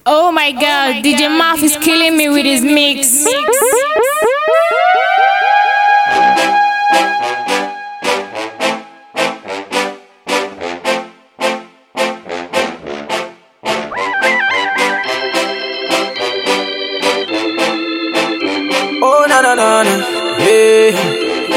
Oh my god, DJ Maf is killing me with his mix. Oh na na na na, yeah.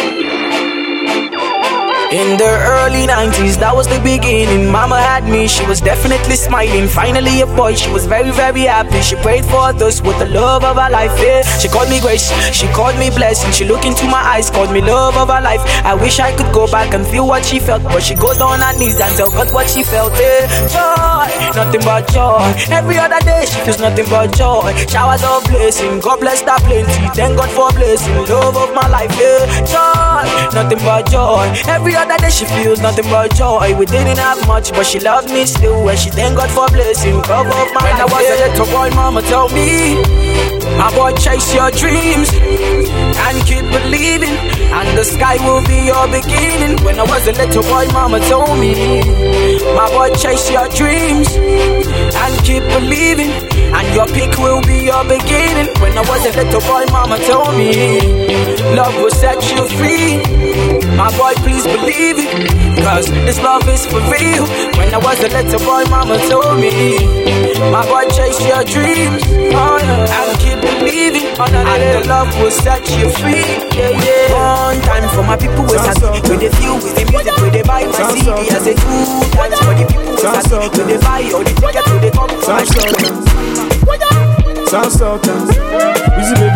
In the early 90s, that was the beginning. Mama had me, she was definitely smiling. Finally a boy, she was very, very happy. She prayed for us with the love of her life, yeah. She called me grace, she called me blessing. She looked into my eyes, called me love of her life. I wish I could go back and feel what she felt, but she goes on her knees and tell God what she felt, yeah. Joy, nothing but joy. Every other day she feels nothing but joy. Showers of blessing, God bless that plenty. Thank God for blessing, love of my life, yeah. Joy, nothing but joy. Every other day she feels nothing but joy. We didn't have much, but she loved me still. And she thank God for blessing, love of my life. When I was a little boy, mama told me, my boy, chase your dreams and keep believing, and the sky will be your beginning. When I was a little boy, mama told me, my boy, chase your dreams and keep believing, and your peak will be your beginning. When I was a little boy, mama told me, love will set you free. My boy, please believe it, cause this love is for real. When I was a little boy, mama told me, my boy, chase your dreams, oh, yeah, and keep believing, and the love will set you free, yeah, yeah. One time for my people who happy, when they feel with the music, when they buy my CD, I say good times for the people who happy, when they buy all the tickets, when they come for my show. Sound Sultans, Easy baby.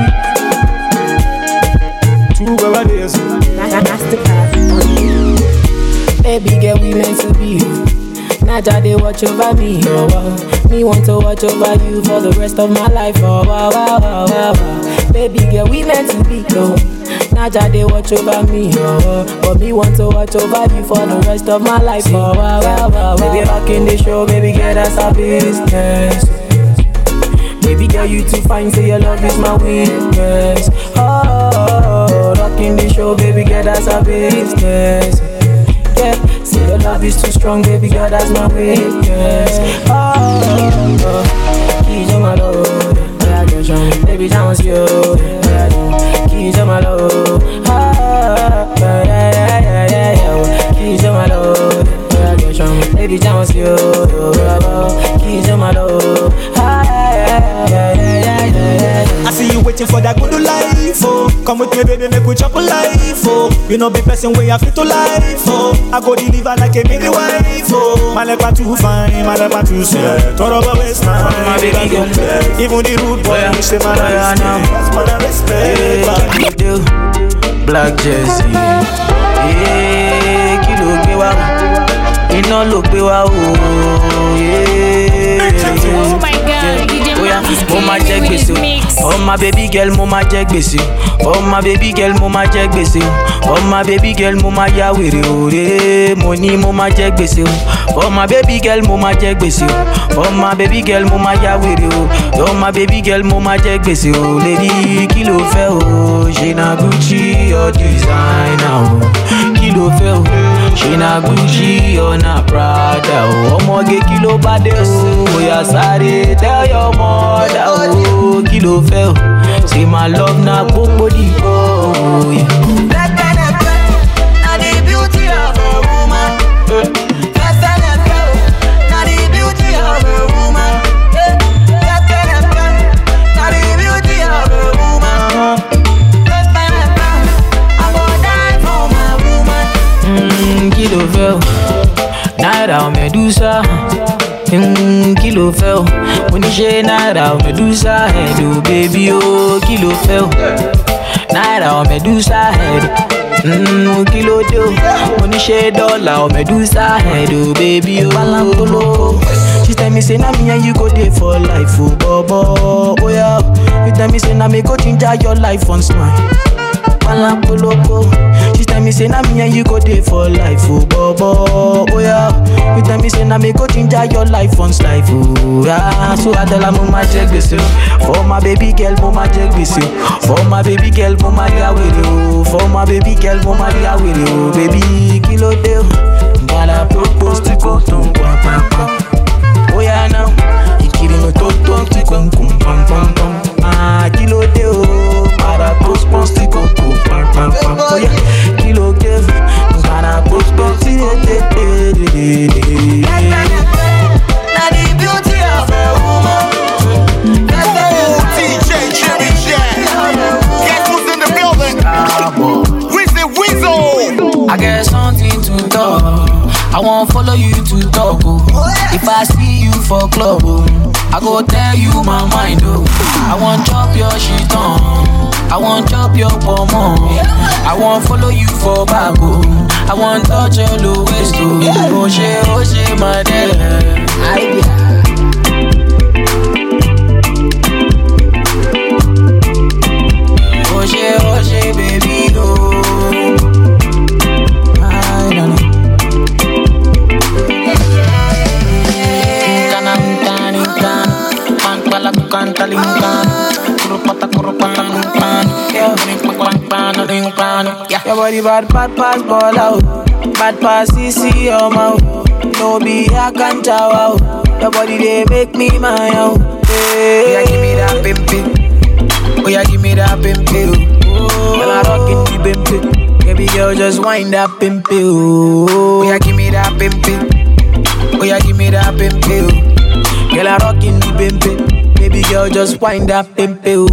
Two Gavadias. Baby girl, we meant to be. Naja, they watch over me, oh wow. Me want to watch over you for the rest of my life, oh wow, wow, wow, wow, wow. Baby girl, we meant to be, oh. Naja, they watch over me, oh. But me want to watch over you for the rest of my life, oh wow, wow, wow, wow. Baby, back in the show, baby girl, that's our business. Baby girl, you too fine, say your love is my weakness. Oh, rocking the show, baby girl, that's our business. Yeah, say your love is too strong, baby girl, that's my weakness. Oh, keys on my load, baby, dance you. Keys on my load, keys on my load, baby, dance you. Keys on my load. I see you waiting for that good life, oh. Come with me, baby, make we chop a life, oh. You know, be person where you fit to life, oh. I go deliver like a mini wife, oh. My leper too fine, my leper too sweet. Thought about waste time, my baby girl. Even the rude boy, you say my life, that's what I respect. You do Black Jersey, yeah. Kilo ke wa, ina lo pe wa, oh yeah. Oh my god, DJ Maf is killing me with his mix. Oh my baby girl, mama check gbese. Oh my baby girl, mama check gbese. Oh my baby girl, mama ya were ore. Money mama check gbese. Oh my baby girl, mama check gbese. Oh my baby girl, mama ya were o. Oh my baby girl, mama check gbese. Oh lady, kilo fe o. She na Gucci or designer o. Kilo fe o. She na Gucci or na Prada o. Omo ge kilo bade o. Oya sare tell your mother o. Kilo fe o. Say my love na popo di o. Black and now the beauty of a woman. Black and now the beauty of a woman. Black and now the beauty of a woman. Black and I'm gonna die for my woman. Kilo fe o. Naira Medusa. Kilo fe o. Oníṣẹ́ Naira Medusa head o baby o. Kilo fe o. Naira Medusa head. Kilo de o. Oníṣẹ́ dollar Medusa head o baby o. Balangolo. She tell me say na me and you go dey for life o bobo. Oh yeah. You tell me say na me go ginger your life on smile. Balangolo. She tell me say na me and you go dey for life oh bobo. Oh yeah. You tell me say na me go ginger your life on life oh yeah. So I tell her mama check this for my baby girl, mama check this for my baby girl, mama dia with you. For my baby girl, mama dia with you. Baby kilo de, gotta propose to go to papa. Oh yeah now, you giving me toto. I won't follow you to talk, oh. If I see you for club, oh, I go tell you my mind, oh. I won't chop your shit on, I won't chop your pomo. I won't follow you for bag, oh. I won't touch your low waist, oh. Oh she, my dear. Oh she, baby, oh. I don't know. Your body bad pass ball out, bad pass CC your mouth. No be a can't out. Your body they make me my own. Oh yeah, give me that pimpin'. Oh yeah, give me that pimpin'. Girl, I rockin' the pimpin'. Baby girl, just wind that pimpin'. Oh yeah, give me that pimpin'. Oh yeah, give me that pimpin'. Girl, I rockin' the pimpin'. Baby girl, just wind that pimpin'.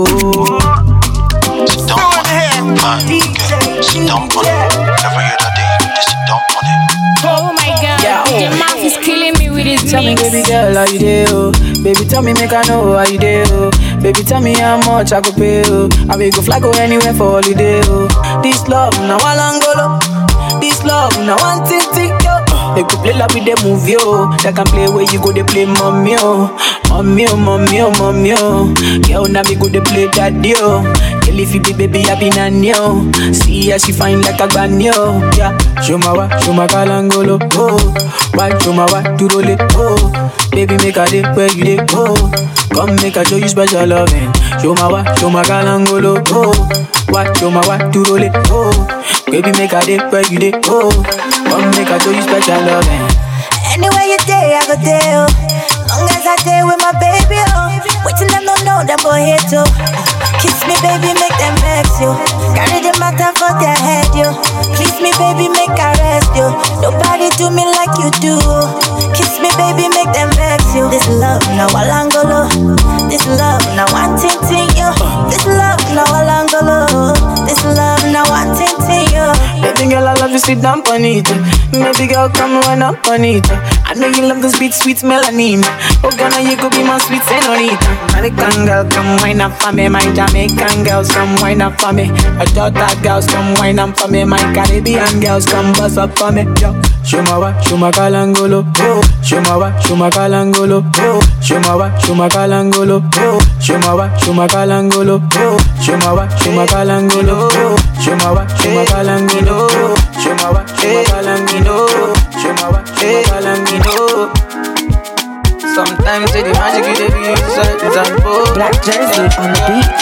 Sit down on it, man. Sit down on it. Never hear that day. Just sit down on it. Oh my God, your mouth is killing me with his Tell me, baby girl, how you dey, oh? Baby, tell me, make I know how you dey, oh? Baby, tell me how much I could pay, oh? I will go fly go anywhere for holiday, oh? This love, now I long go. This love, now one thing, yo. They could play like with the movie, oh. They can play where you go, they play mommy, oh. Mommy, oh, mommy, oh, mommy, oh. Girl, now me go, they play daddy, oh. Girl, if you be baby, I be nanny, oh. See how she fine like a granny, oh. Yeah, show my kalangolo, oh. Why, show my wa, to roll it, oh. Baby, make a day where you dey, oh. Come make a show you special loving. Show my kalangolo, oh. Why, show my wa, to roll it, oh. Baby, make a day where you dey, oh. Come make a show you special loving. Anywhere you day, I go there, oh. Long as I day with my baby, oh. Waiting them don't know that boy here too. Kiss me, baby, make them vex you. Carry the matter for their head, yo. Please me, baby, make I rest, yo. Nobody do me like you do. Kiss me, baby, make them vex you. This love, now Alangolo. This love, now one ting, yo. This love, now Alangolo. This love, now one ting, yo. Baby girl, I love you, sit down on it. Baby girl, come run up on it. I know you love this sweet melanin. Oh, Ghana, you could be my sweet senorita. American girl, come wine up for me. My Jamaican girls, come wine up for me. My Jota girls, come wine up for me. My Caribbean girls, come bust up for me. Yo, show my kalangolo, oh. Show my kalangolo, oh. Show my kalangolo, oh. Show my kalangolo, oh. Show my kalangolo, oh. Show my kalangolo, oh. Show my kalangolo, show my kalangolo. Sometimes say the magic you dey be inside Black Jersey on the beat.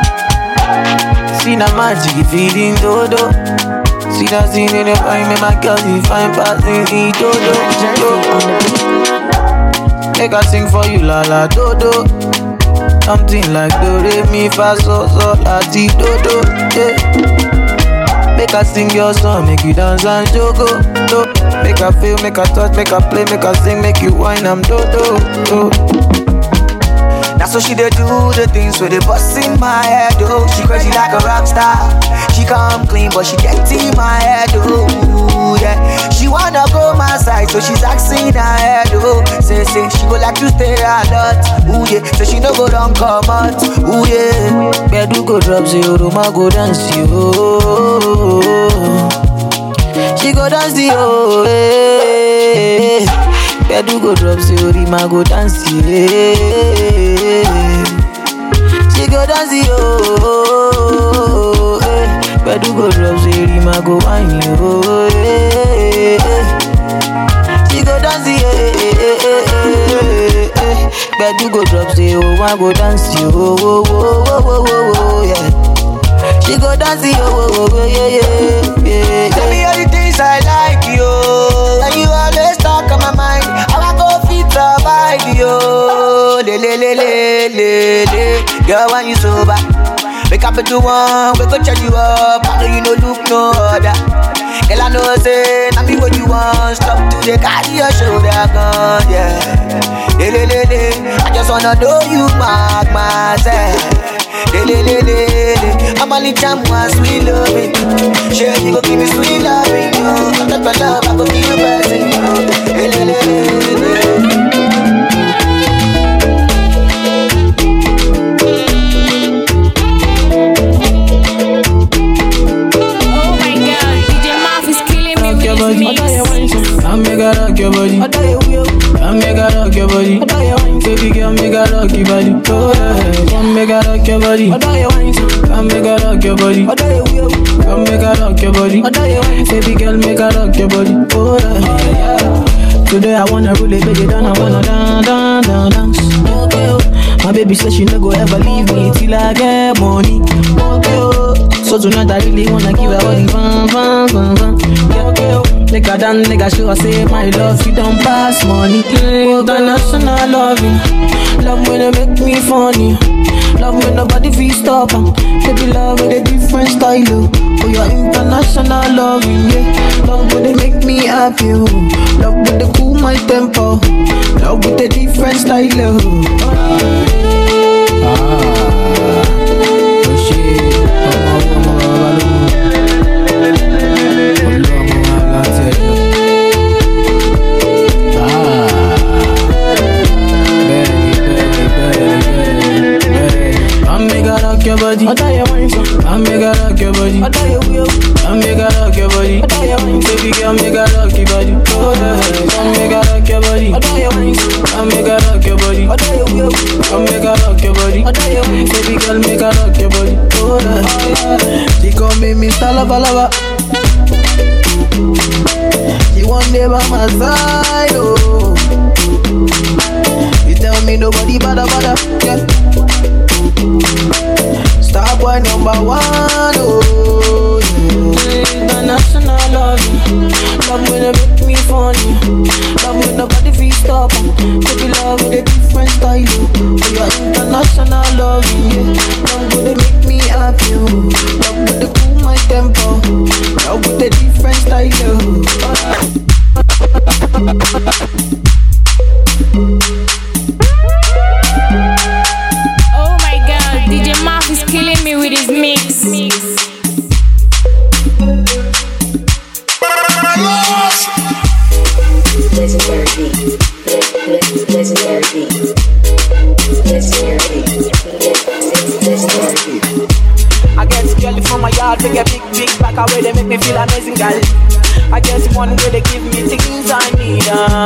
See the magic you feeding dodo. See that scene in the fine, me my girl you find passing the dodo. Make I sing for you la la dodo. Something like do re mi fa so la ti dodo. Yeah. Make I sing your song, make you dance and jogo. Make I feel, make I touch, make I play, make I sing, make you whine, I'm dodo. That's how she dey do the things where they bust in my head, oh. She crazy like a rock star. She come clean, but she get in my head, oh. Yeah, she wanna go my side, so she's asking her head, oh. Say she go like to stay a lot, ooh yeah. So she no go down come out, ooh yeah. Bedu go drop zero, Roma go dance yo. She go dance yo, eh. Bedu go drop zero, Rima go dance yeah. She go dance yo, eh. Bedu go drop zero, Rima go wine yo, eh. She go dance yo, Bedu go drop zero, Rima go dance yo, yeah. She go dance yo, yeah. Tell me all the things I like you, and you always talk on my mind. How I go fit survive yo, le. Girl, when you sober, wake up at 1, we go charge you up. I know you no look no other. Girl, I know say, now me what you want. Stop to the carry your shoulder gun, yeah. Le. I just wanna know you mark myself. I'm only jam one sweet loving. Sure, you go give me sweet loving. I'm not my love, I go give you blessing. Oh my God, DJ Maf is killing me with his mix. Come make her rock your body. Come make her rock your body. Baby girl, make her rock your body. Oh yeah. Come make her rock your body. Come make her rock your body. Come make her rock your body. Baby girl, make her rock your body. Oh yeah. Today I wanna really beg it down. I wanna dance. Okay, oh. My baby says she no go ever leave me till I get money. Okay, oh. So tonight I really wanna give her all the fun. Okay, oh. Make her dance, make her show her say my love, she don't pass money. International loving, love when they make me funny. Love when nobody feel stop. Baby love with a different style. Oh, your international loving, yeah. Love when they make me happy. Oh. Love when they cool my tempo. Love with a different style. Oh shit. Your body, I make her rock your body. I make her rock your body. Baby girl, make her rock your body. Oh yeah, I make her rock your body. I make her rock your body. I make her rock your body. Baby girl, make her rock your body. Oh yeah, she call me Mr. Lava. She one day by my side, oh. You tell me nobody bother, yeah. Star boy number one, oh yeah. International loving, love when they make me funny. Love when nobody feel stop. Baby love with a different style. Oh yeah, international loving, yeah. Love when they make me happy. Love when they cool my tempo. Love with a different style. Oh my God, DJ Maf is killing me with his mix. Legendary beat. Legendary beat. I get girl from my yard, they get big back away, they make me feel amazing, girl. I get one where they give me things I need.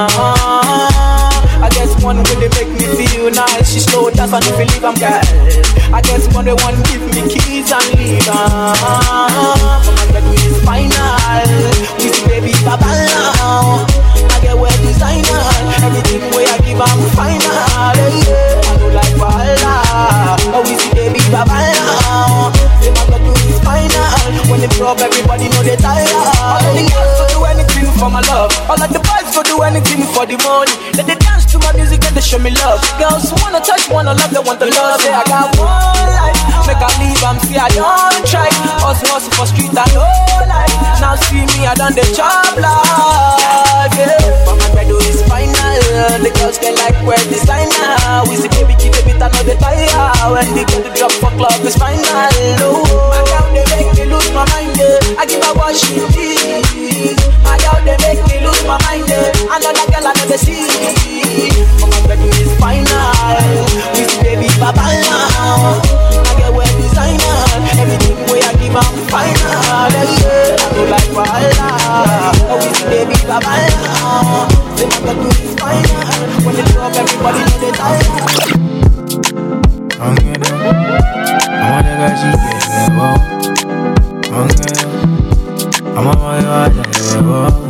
I get one where they make me feel nice. She slow dance and if you leave, I'm girl. I get one where one give me keys and leave. But my girl is final. With baby Baba now. I get wear designer. Everything where I give, I'm final. Yeah. I don't like Bala. Oh, we see baby Baba now. Say my girl is final. When they drop, everybody know they tired. All of the girls go do anything for my love. All of the boys go do anything for the money. Let they dance to my music and they show me love. Girls wanna touch, wanna love, they want the love. Say I got one life, make I leave, I'm see I don't try. Hustle for street, I know life. Now see me, I done the job life. Yeah, but my bread is final. The girls get like wear designer. We see baby, keep a bit, I know they tire. When they go to drop for club, it's final. Oh, my girl, they make me lose my mind. I give her what she needs. My girl, they make me lose my mind. Another girl I never see. But my baby is final. We see baby Baba now. I get wear designer. Everything way I give her final. Yeah, I go like Bala. We see baby Baba now. Say my baby is final. When they drop, everybody know they die. I'm a nigga, she get me wow. I'm a boy, I get me wow.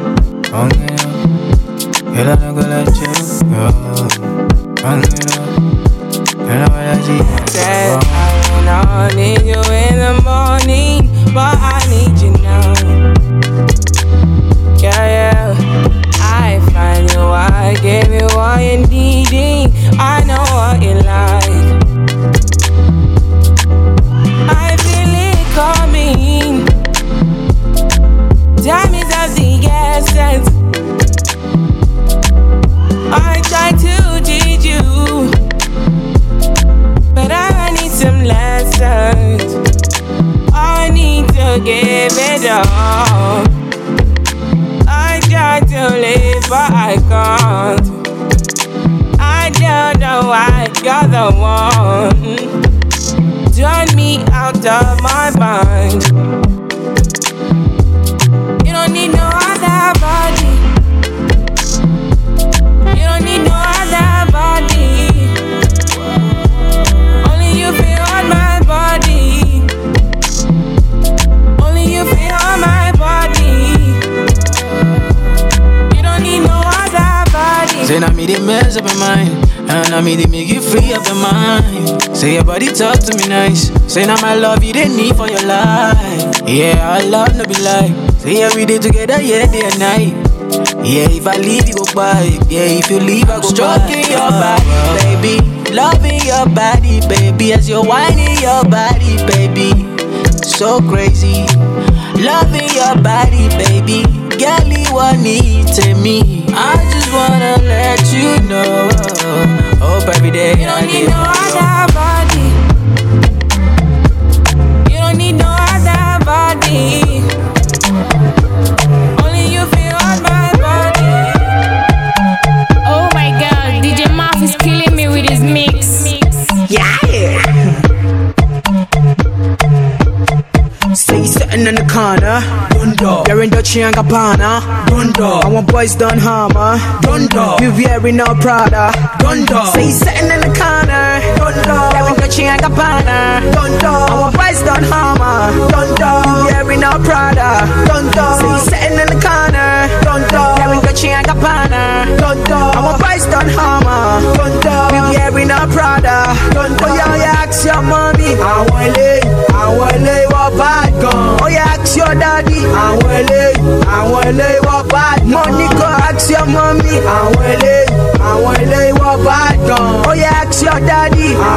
Hela nigga let you Said I need you in the morning, but I need you now. Yeah, I find you, I gave you all you needing. I know what you like. I feel it coming. Time is of the essence. I try to teach you, but I need some lessons. you're the one. Turn me out of my mind. You don't need no other body. You don't need no other body. Only you feel on my body. Only you feel on my body. You don't need no other body. Say now me they mess up your mind, and I me they make you free up your mind. Say your body talk to me nice. Say now my love you they need for your life. Yeah, I love no be lie. Say every day together, yeah, day and night. Yeah, if I leave you go by. Yeah, if you leave I go stroking by. Your body, baby. Loving your body, baby. As you're whining your body, baby. So crazy. Loving your body, baby. Girl, you want it to me. I just wanna let you know. Hope every day you don't need no other body. You don't need no other body. Only you feel on my body. Oh my god, DJ Maf is killing me with his mix. Yeah. Say something in the corner. Dundo. You're in Dolce and Gabbana. Dundo. I want boys done hammer. Dundo. You wearing no Prada. Dundo. Say something in the corner. Dundo. You're in Dolce and Gabbana. Dundo. I want boys done hammer. Dundo. You wearing no Prada. Dundo. Say something in the corner. Dundo. You're in Dolce and Gabbana. Dundo. I want boys done hammer. Dundo. You wearing no Prada. Dundo. Oh yeah, yeah, ask your mommy. I want lay what bad gun. Oh yeah, ask your daddy. I want lay what bad. Money go ask your mommy. I want lay what bad gun. Oh yeah, ask your daddy. I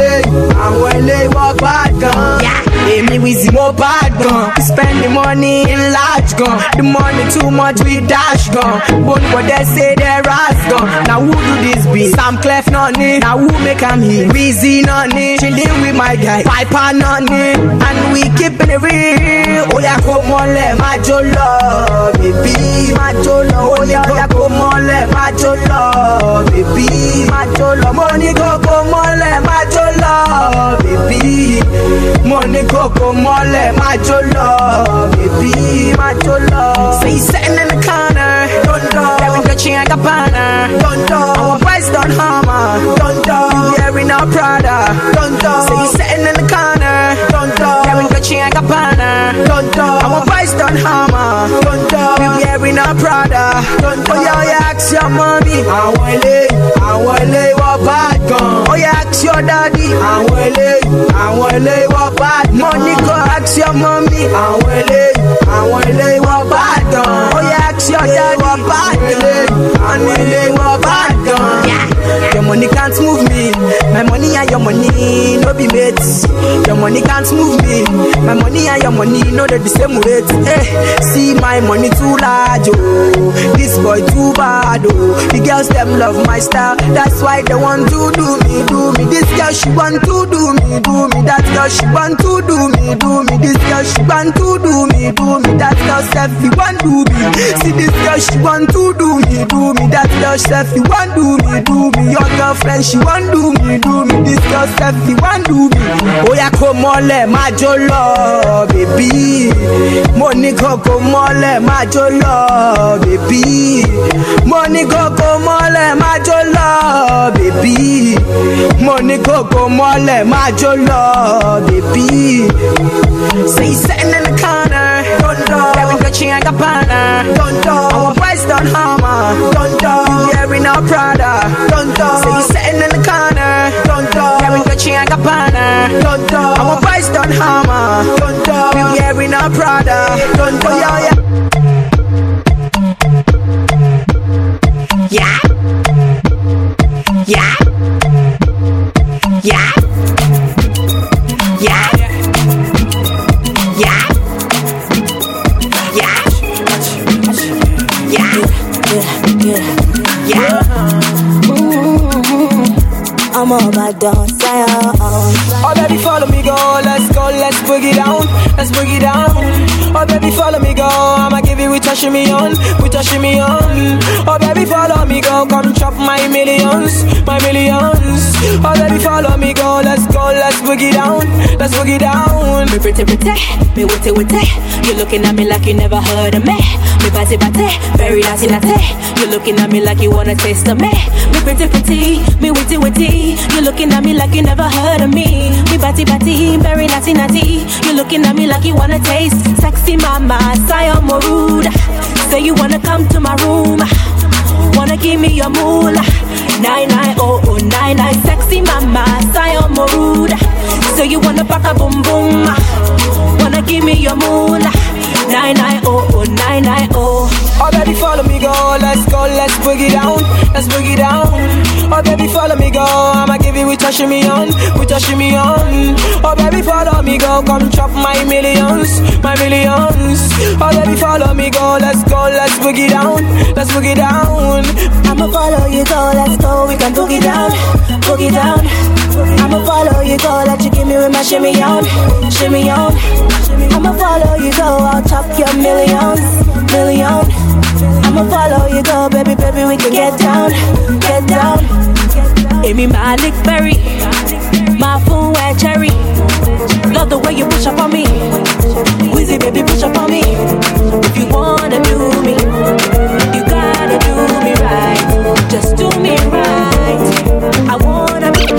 want lay what bad gun. Yeah, hey, me with more bad gun. We spend the money in large gun. The money too much we dash gun. But what they say they ras gun. Now who do this be? Sam Clef nonny. Now who make him here? Weezy nonny. Chilling with my guy Piper nonny. And we keeping it real. Oh yeah, come on, let my jolo, baby, my jolo. Oh yeah, come on, let my jolo, baby, my jolo. Money go, come on, let my jolo, baby. Money go, come on, let my jolo, baby, my jolo. Say sitting in the corner, don't know. Wearing Dolce and Gabbana, don't know. Our price don't hammer, don't know. Wearing our Prada, don't know. Say sitting in the corner, don't know. Wearing Dolce and Gabbana, don't know. Our price don't hammer, don't know. We wearing our Prada, don't know. Oh yeah, yeah, ask your mommy. I want lay what bad gun. Oh yeah, ask your daddy. I want lay what bad. Money go ask your mommy. I want lay what bad gun. Oh yeah, ask your daddy. What bad gun? I want lay what bad gun. Yeah. Your money can't move me. My money and your money no be mates. Your money can't move me. My money and your money no they're the same weight. Hey, see my money too large, oh. This boy too bad, oh. The girls them love my style. That's why they want to do me. This girl she want to do me. That girl she want to do me. This girl she want to do me. That girl self you want to do me. See this girl she want to do me. That girl self you want to do me. Your girlfriend she want do me. This girl self you want to do me. Oh yeah, come on, let my jolo, baby. Money go come on, let my jolo, baby. Money go come on, let my jolo, baby. Money go come on, let my jolo, baby. Say sitting in the corner, don't know. Wearing Dolce and Gabbana, don't know. Our price don't hammer, don't know. Wearing our Prada, don't know. Say sitting in the corner, don't know. Wearing Dolce and Gabbana, don't know. Our price don't hammer, don't know. We wearing our Prada, don't know. Yeah, yeah. Yeah. Yeah. Yeah. Yeah. Yeah. Yeah. Yeah. Yeah. I'm a bad dog, Oh baby, follow me, go. Let's boogie down, let's boogie down. Oh baby, follow me, go. I'ma give you with a shimmy on, with a shimmy on. Oh baby, follow me, go. Come chop my millions, my millions. Oh baby, follow me, go. Let's boogie down, let's boogie down. Me pretty, me witty. You looking at me like you never heard of me. Me batty, very naughty. You looking at me like you wanna taste of me. Me pretty, me witty. You looking at me like you never heard of me. Me batty, very naughty. You looking at me like you wanna taste. Sexy mama, Sion Moruda. Say you wanna come to my room. Wanna give me your moolah. 990099. Sexy mama, Sion Moruda. Say you wanna pack a boom boom. Wanna give me your moolah. 990099. Oh baby, follow me, go. Let's boogie down, let's boogie down. Oh baby, follow me, go. I'ma give you with a shimmy on, with a shimmy on. Oh baby, follow me, go. Come chop my millions, my millions. Oh baby, follow me, go. Let's boogie down, let's boogie down. I'ma follow you, go. Let's go, we can boogie down, boogie down. I'ma follow you, go. Let you give me with my shimmy on, shimmy on. I'ma follow you, go. I'll chop your millions, million. I'ma follow you, go, baby, we can get down. Amy Malik Berry, my phone wet cherry. Love the way you push up on me. Wheezy, baby, push up on me. If you wanna do me, you gotta do me right. Just do me right. I wanna be.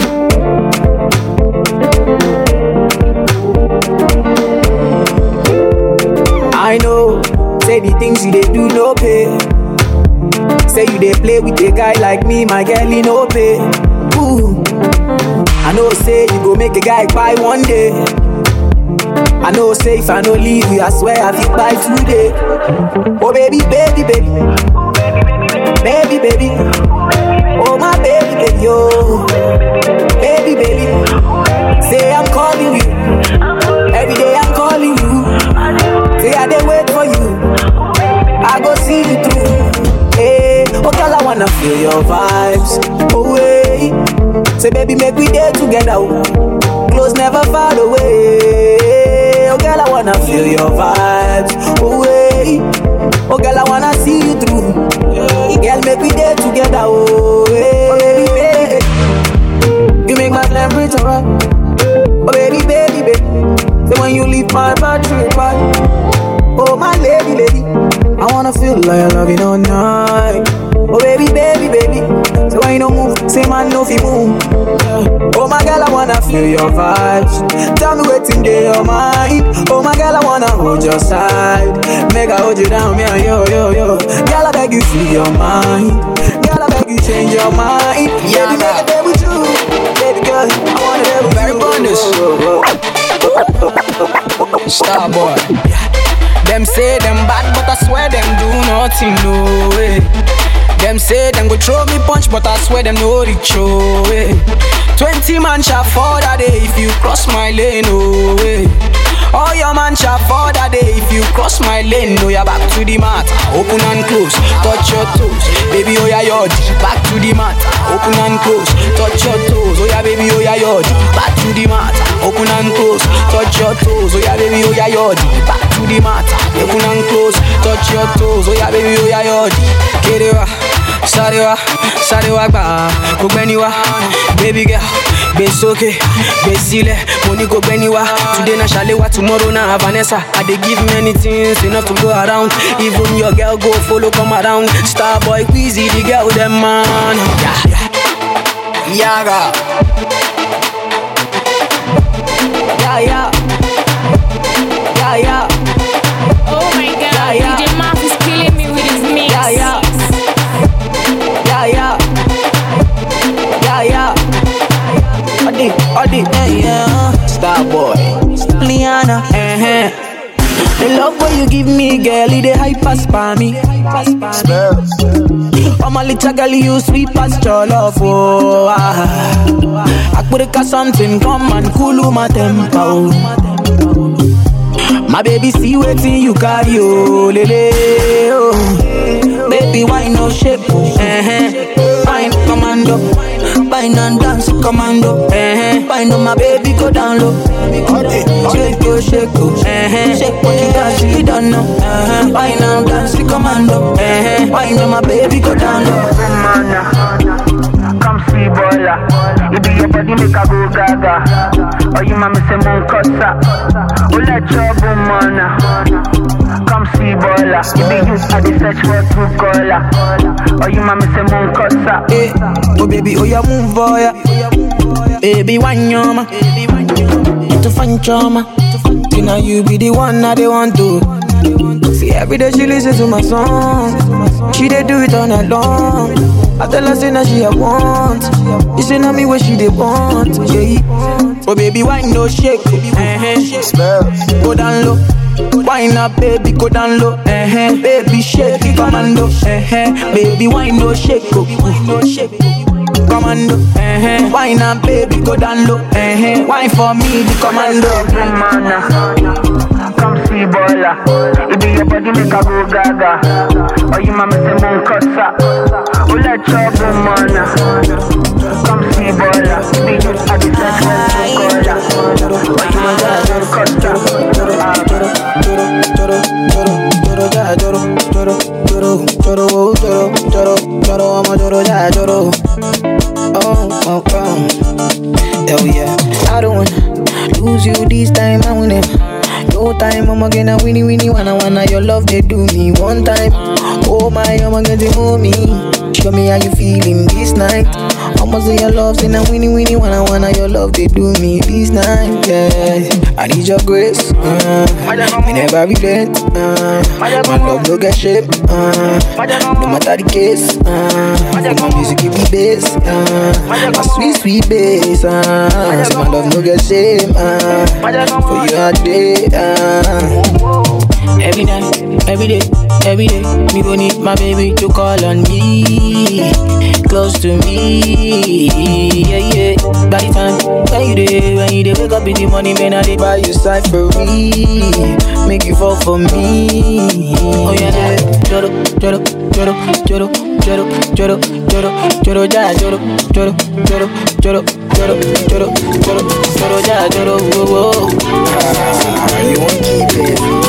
I know, say the things you they do no pay. Say you they play with a guy like me, my girl, he no pay. Ooh. I know, say you go make a guy buy one day. I know, say if I no leave you, I swear I fit buy today. Oh baby. Oh my baby, oh. Baby. Say I'm calling you. Every day I'm calling you. Say I dey wait for you. I go see you through. Hey, oh girl, I wanna feel your vibes. Oh hey, say baby, make we day together. Close never far away. Oh girl, I wanna feel your vibes. Oh hey, oh girl, I wanna see you through. Girl, make we day together. Oh hey, oh baby, you make my temperature right. Oh baby. So when you leave my battery right. Oh my lady, I wanna feel like I love you all night. Oh baby. So when you don't move, say man no fi move. Oh my girl, I wanna feel your vibes. Tell me what's in your mind. Oh my girl, I wanna hold your side. Make I hold you down, me and yo. Girl, I beg you free your mind. Girl, I beg you change your mind. Yeah, baby, make a day with you. Baby girl, I wanna day with very bonus. Starboy. Them say them bad, but I swear them do nothing, no way. Them say them go throw me punch, but I swear them no reach, oh way. 20 man shall fall that day if you cross my lane, oh way. All your man shall fall that day if you cross my lane. No, you're back to the mat, open and close, touch your toes. Baby, oh yeah, yod, back to the mat, open and close, touch your toes. Oh yeah, baby, oh yeah, yod, back to the mat, open and close, touch your toes. Oh yeah, baby, oh yeah, yod, back to the mat, open and close, touch your toes. Oh yeah, baby, oh yeah, yod. Kerewa, sarewa, gba, kogbeniwa, baby girl. Besoke, besile, money go beniwa. Today na Shalewa, tomorrow na Vanessa. I dey give many things enough to go around. Even your girl go follow come around. Starboy, Queasy, the girl them man. Yaga. Oh my God, DJ Mark is killing me with his mix. Adi, yeah. Starboy, Liana, The love what you give me, girl, it dey hype as for me. I'm a little girl, you sweet past your love, oh. I put something, come and cool my tempo. My baby, see waiting you carry, oh, lele, oh. Baby, why no shape, fine commando. Wine and dance, commando. Wine on my baby, go down low. Shake yo, shake yo. Shake what you got, you don't know. Wine and dance, commando. Wine on my baby, go down low. Come see bola. You do your body make a go gaga. Oh you mama say mon kosa. Oh let your mana. Come see bola. You be use at the search for true color. Oh you mama say mon kosa. Hey, oh baby, oh ya move boya. Baby wine yoma. To find trauma. You know you be the one that they want to. See every day she listen to my song. She dey do it all night long. I tell her say that she a want. You say na me where she dey want. Yeah. Oh baby wine no shake. Go down low. Wine up baby go down low. Baby shake it commando. Baby wine no shake. Commando. Wine up baby go down low. Wine for me the commando. Come see bola. You do your body make a go gaga. Oh you mama say mon kosa. Oh let your mana. Come see bola. You be use at the search for true color. Oh you mama say mon hell yeah. I don't wanna lose you this time, I win it. No time, I'm gonna winnie wanna your love they do me one time. Oh my, I'm gonna hold me. Show me how you feeling this night. Almost say your love, say now winnie wanna your love they do me this night. Yeah, I need your grace. Me never regret. My love no get shape. No matter the case. My music give me bass. My sweet bass. So my love no get shame. For you all day. Every night, every day, me gon' need my baby to call on me, close to me, yeah. By the time when you dey wake up in the morning, man, I dey buy you side for me, make you fall for me. Oh yeah, joro, you won't keep it.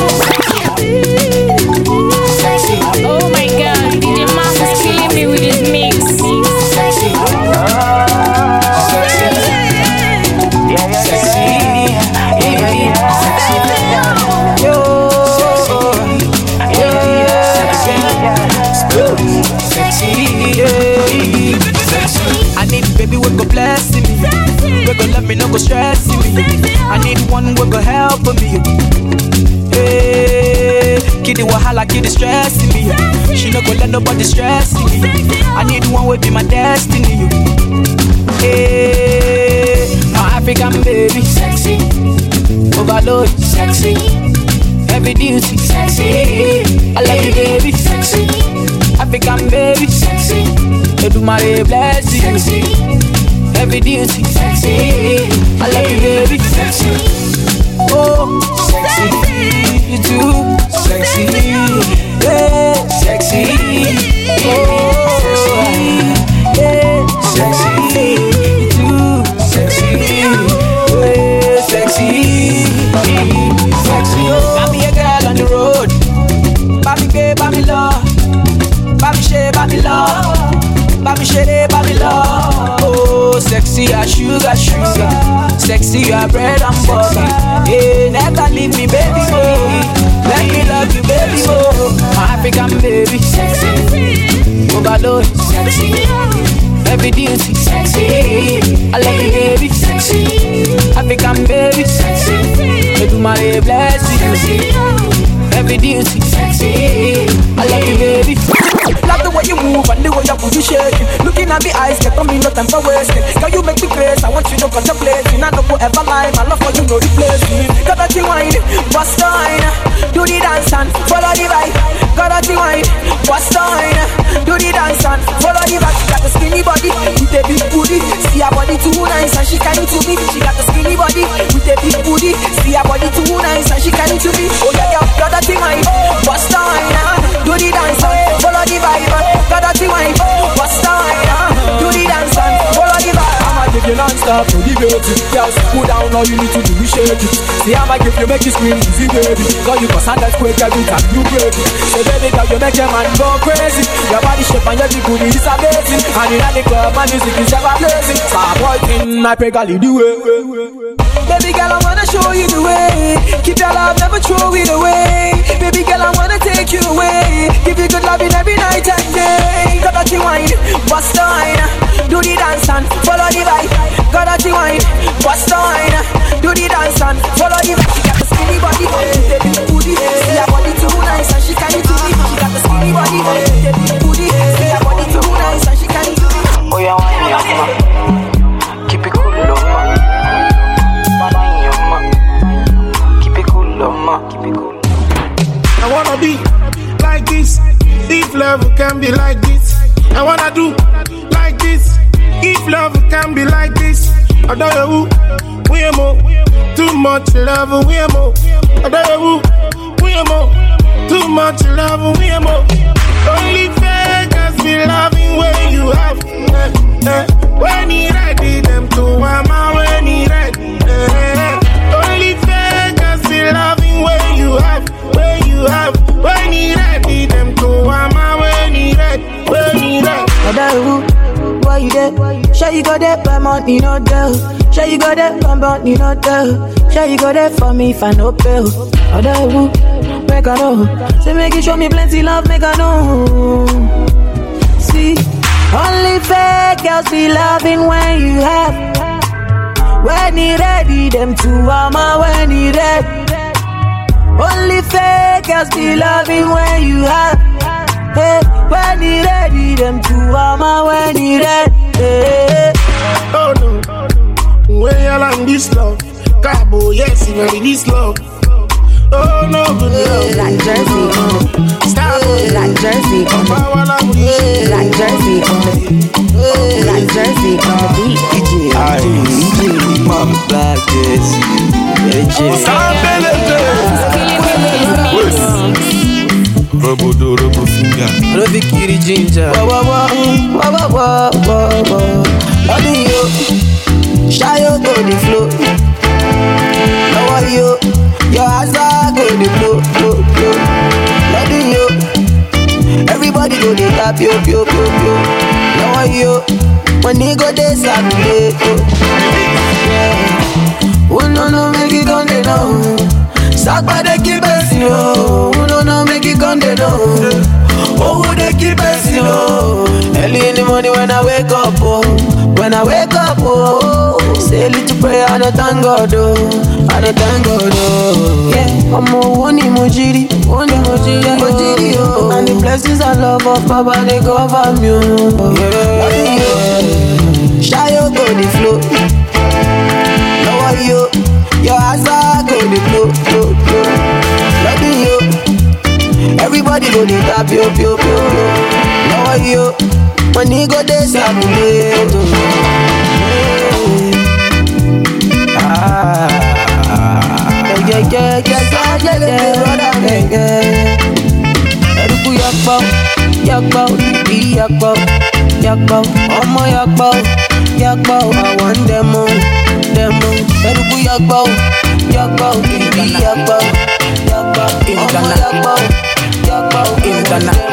Oh my god, DJ Mark is killing me with his mix. Sexy. I need baby we go bless me. We go love me, no go stress me. I need one we go help me. Hey, kid the wahala, kid the stress me. She no go let nobody stress me. I need one will be my destiny. Hey, my African baby, sexy, overload, sexy, heavy duty, sexy. I love you, baby, sexy, African baby, sexy. You do my bless you, sexy, heavy duty, sexy. I love you, baby, sexy. Oh, sexy, you too, sexy, yeah, sexy. Oh, sexy, yeah, sexy, you too, sexy, yeah, sexy, sexy. Oh, buy me a girl on the road, buy me gay, buy me love, buy me shade, buy me love. Baby shady, baby love. Oh, sexy as sugar. Sexy as bread and butter. Hey, never leave me, baby, boy. Let me love you, baby, boy. My African baby, sexy. Overload, sexy. Heavy duty, sexy. I love you, baby, sexy. African baby, sexy. You do my bless you. Heavy duty, sexy. I love you, baby. Love the way you move and the way you put you shake. Looking at me eyes, get on me, no time for wasting. Girl, you make me crazy, I want you to contemplate. I don't go ever lie, my love for you no replace me. Got that wine, bust on. Do the dance and follow the vibe. Got that wine, bust on. Do the dance and follow the vibe. She got the skinny body with a big booty. See her body too nice and she kind to me. She got the skinny body with a big booty. See her body too nice and she kind to me. Oh yeah, yeah, got that wine, bust on. Do the dance and follow the vibe. Got that wine, bust on. Do the dance and follow the vibe. play non-stop, no debate it. Girls, cool down, all you need to do is shake it. See how I give you make you scream easy, baby. Cause you cause that quick every time you break it. So baby girl, you make your man go crazy. Your body shape and your booty is amazing. And in the club, my music is ever blazing. Star boy thing, I pray God lead the way. Baby girl, I wanna show you the way. Keep your love, never throw it away. Baby girl, I wanna take you away. Give you good loving every night and day. Got that wine, bust the wine. Do the dance and follow the vibe. Got that wine, bust the wine. Do the dance and follow the vibe. She got the skinny body, the big booty. See her body too nice and she can't do it. She got the skinny body, the big booty. See her body too nice and she can't do it. Oh yeah, wine your ma. Keep it cool, love ma. Wine your ma. Keep it cool, love ma. Keep it cool. I wanna be like this. If love can be like this, I wanna do like this. If love can be like this, I don't know who we are more. Too much love, we are more. I don't know who we are more. Too much love, we are more. Only fakers be loving when you have. When he ready, them to mama when he ready. Only fakers be loving when you have. When you have. When he ready, them to mama when he ready. When he ready. I don't know why you there. Sure you got that, but money no deal. Sure you got that, but money no deal. Sure you got that for me if I no bill. I don't know, make I know. Say make you show me plenty love, make I know. See, only fake girls be loving when you have. When he ready, them two mama when he ready. Only fake girls be loving when you have. Hey, when he ready, them two mama when he ready. Hey. Oh no, when you like this love, Cabo, yes, you ready this love. Oh no, good love. Like Jersey, stop. Like Jersey, like Jersey, like Jersey on the beat. DJ, mama black Jersey. Robo do, robo finger. Robo kitty ginger. Loving you, shy you go the flow. Love you, your eyes are go the flow. Loving you, everybody go the tap yo. Love you, when they go they saturate. Oh no, make it on the now. Start by the keep us, yo. Oh no, make it on the now. Oh, they keep us, yo. Early in the morning when I wake up, say a little prayer and I thank God, Yeah, I'm a one emoji, oh. And the blessings and love of Papa, they cover me, Yeah. Shy you go the flow. Lower you, your eyes are go the flow. Loving you, everybody go the tap yo. Lower you, when he go they saturate. Yakbo, ọmọ yakbo, I want them all. Eruku yakbo, ibi yakbo, ọmọ yakbo, In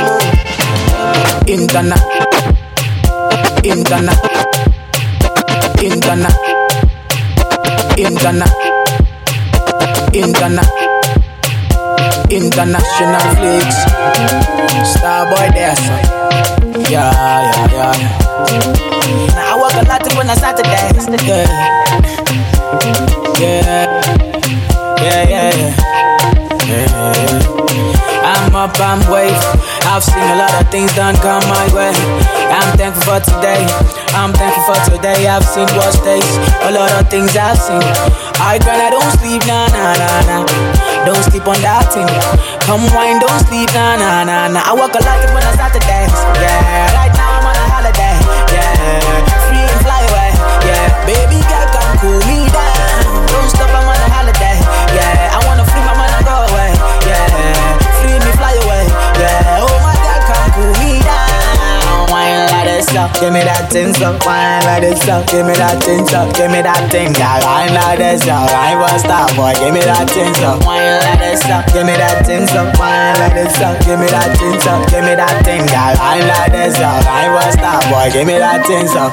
Ghana, international flicks, Starboy there, son. Yeah. Now I work a lot on a Saturday. Yeah. I'm up, I'm wave. I've seen a lot of things done come my way. I'm thankful for today. I've seen worse days. A lot of things I've seen. I don't sleep, nah. Don't sleep on that thing. Come wine, don't sleep, nah. I work a lot when I start to dance. Yeah, right now I'm on a holiday. Yeah, free and fly away. Yeah, baby girl, come cool me down. Don't stop, I'm on a holiday. Yeah, I wanna free my mind and go away. Yeah, free me, fly away. Yeah, oh my God, come cool me down. Wine like this, give me that thing so wine like this up, give me that thing so, give me that thing, girl, wine like this up, I ain't gonna stop, boy, give me that thing so, wine like this up, give me that thing so, wine like this up, give me that thing so, give me that thing, girl, wine like this up, I ain't gonna stop, boy, give me that thing so.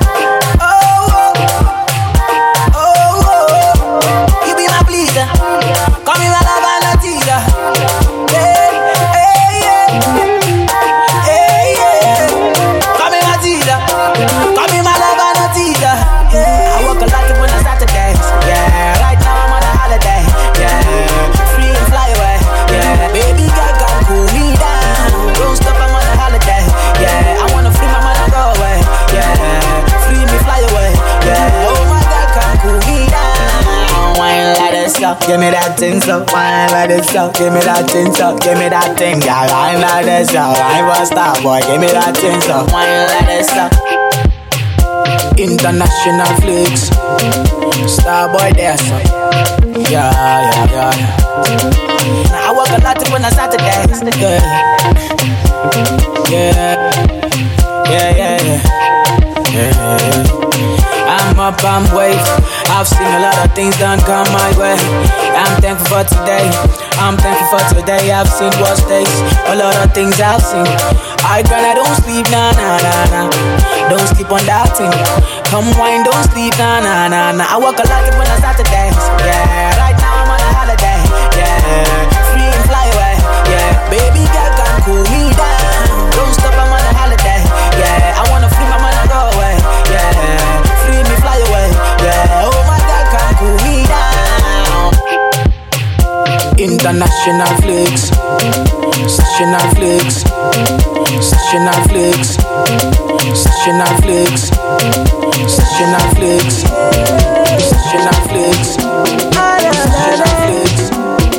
You be my pleaser, call me my love and a teaser. Hey, hey, yeah. Hey, yeah. Call me my teaser, call me my love and a teaser. Yeah, I work a lot when it's Saturdays. Yeah, right now I'm on a holiday. Yeah, free and fly away. Yeah, baby girl, come cool me down. Don't stop, I'm on a holiday. Yeah, I wanna free my mind and go away. Yeah, free me, fly away. Yeah, oh my God, come cool me down. Wine like this, so give me that thing, so wine like this, so give me that thing, so give me that thing, girl. Wine like this, so I ain't gonna stop, boy. Give me that thing, so wine like this, so. International flicks, star boy there, so yeah, yeah, yeah. Now I work a lot when I Saturdays, yeah, yeah, yeah, yeah, yeah, yeah. I'm up, I'm wave. I've seen a lot of things done come my way. I'm thankful for today. I'm thankful for today. I've seen worse days. A lot of things I've seen. I don't sleep, nah, nah, nah, nah. Don't sleep on that thing. Come wine, don't sleep, nah, nah, nah, nah. I work a lot when I Saturdays. Yeah, right now I'm on a holiday. Yeah, free and fly away. Yeah, baby girl, come cool me down. Don't stop, I'm on a holiday. Yeah, I wanna free my mind and go away. Yeah, free me, fly away. Yeah, oh my God, come cool me down. International flicks, sessional flicks, sessional flicks, sessional flicks, sessional flicks, sessional flicks, sessional flicks.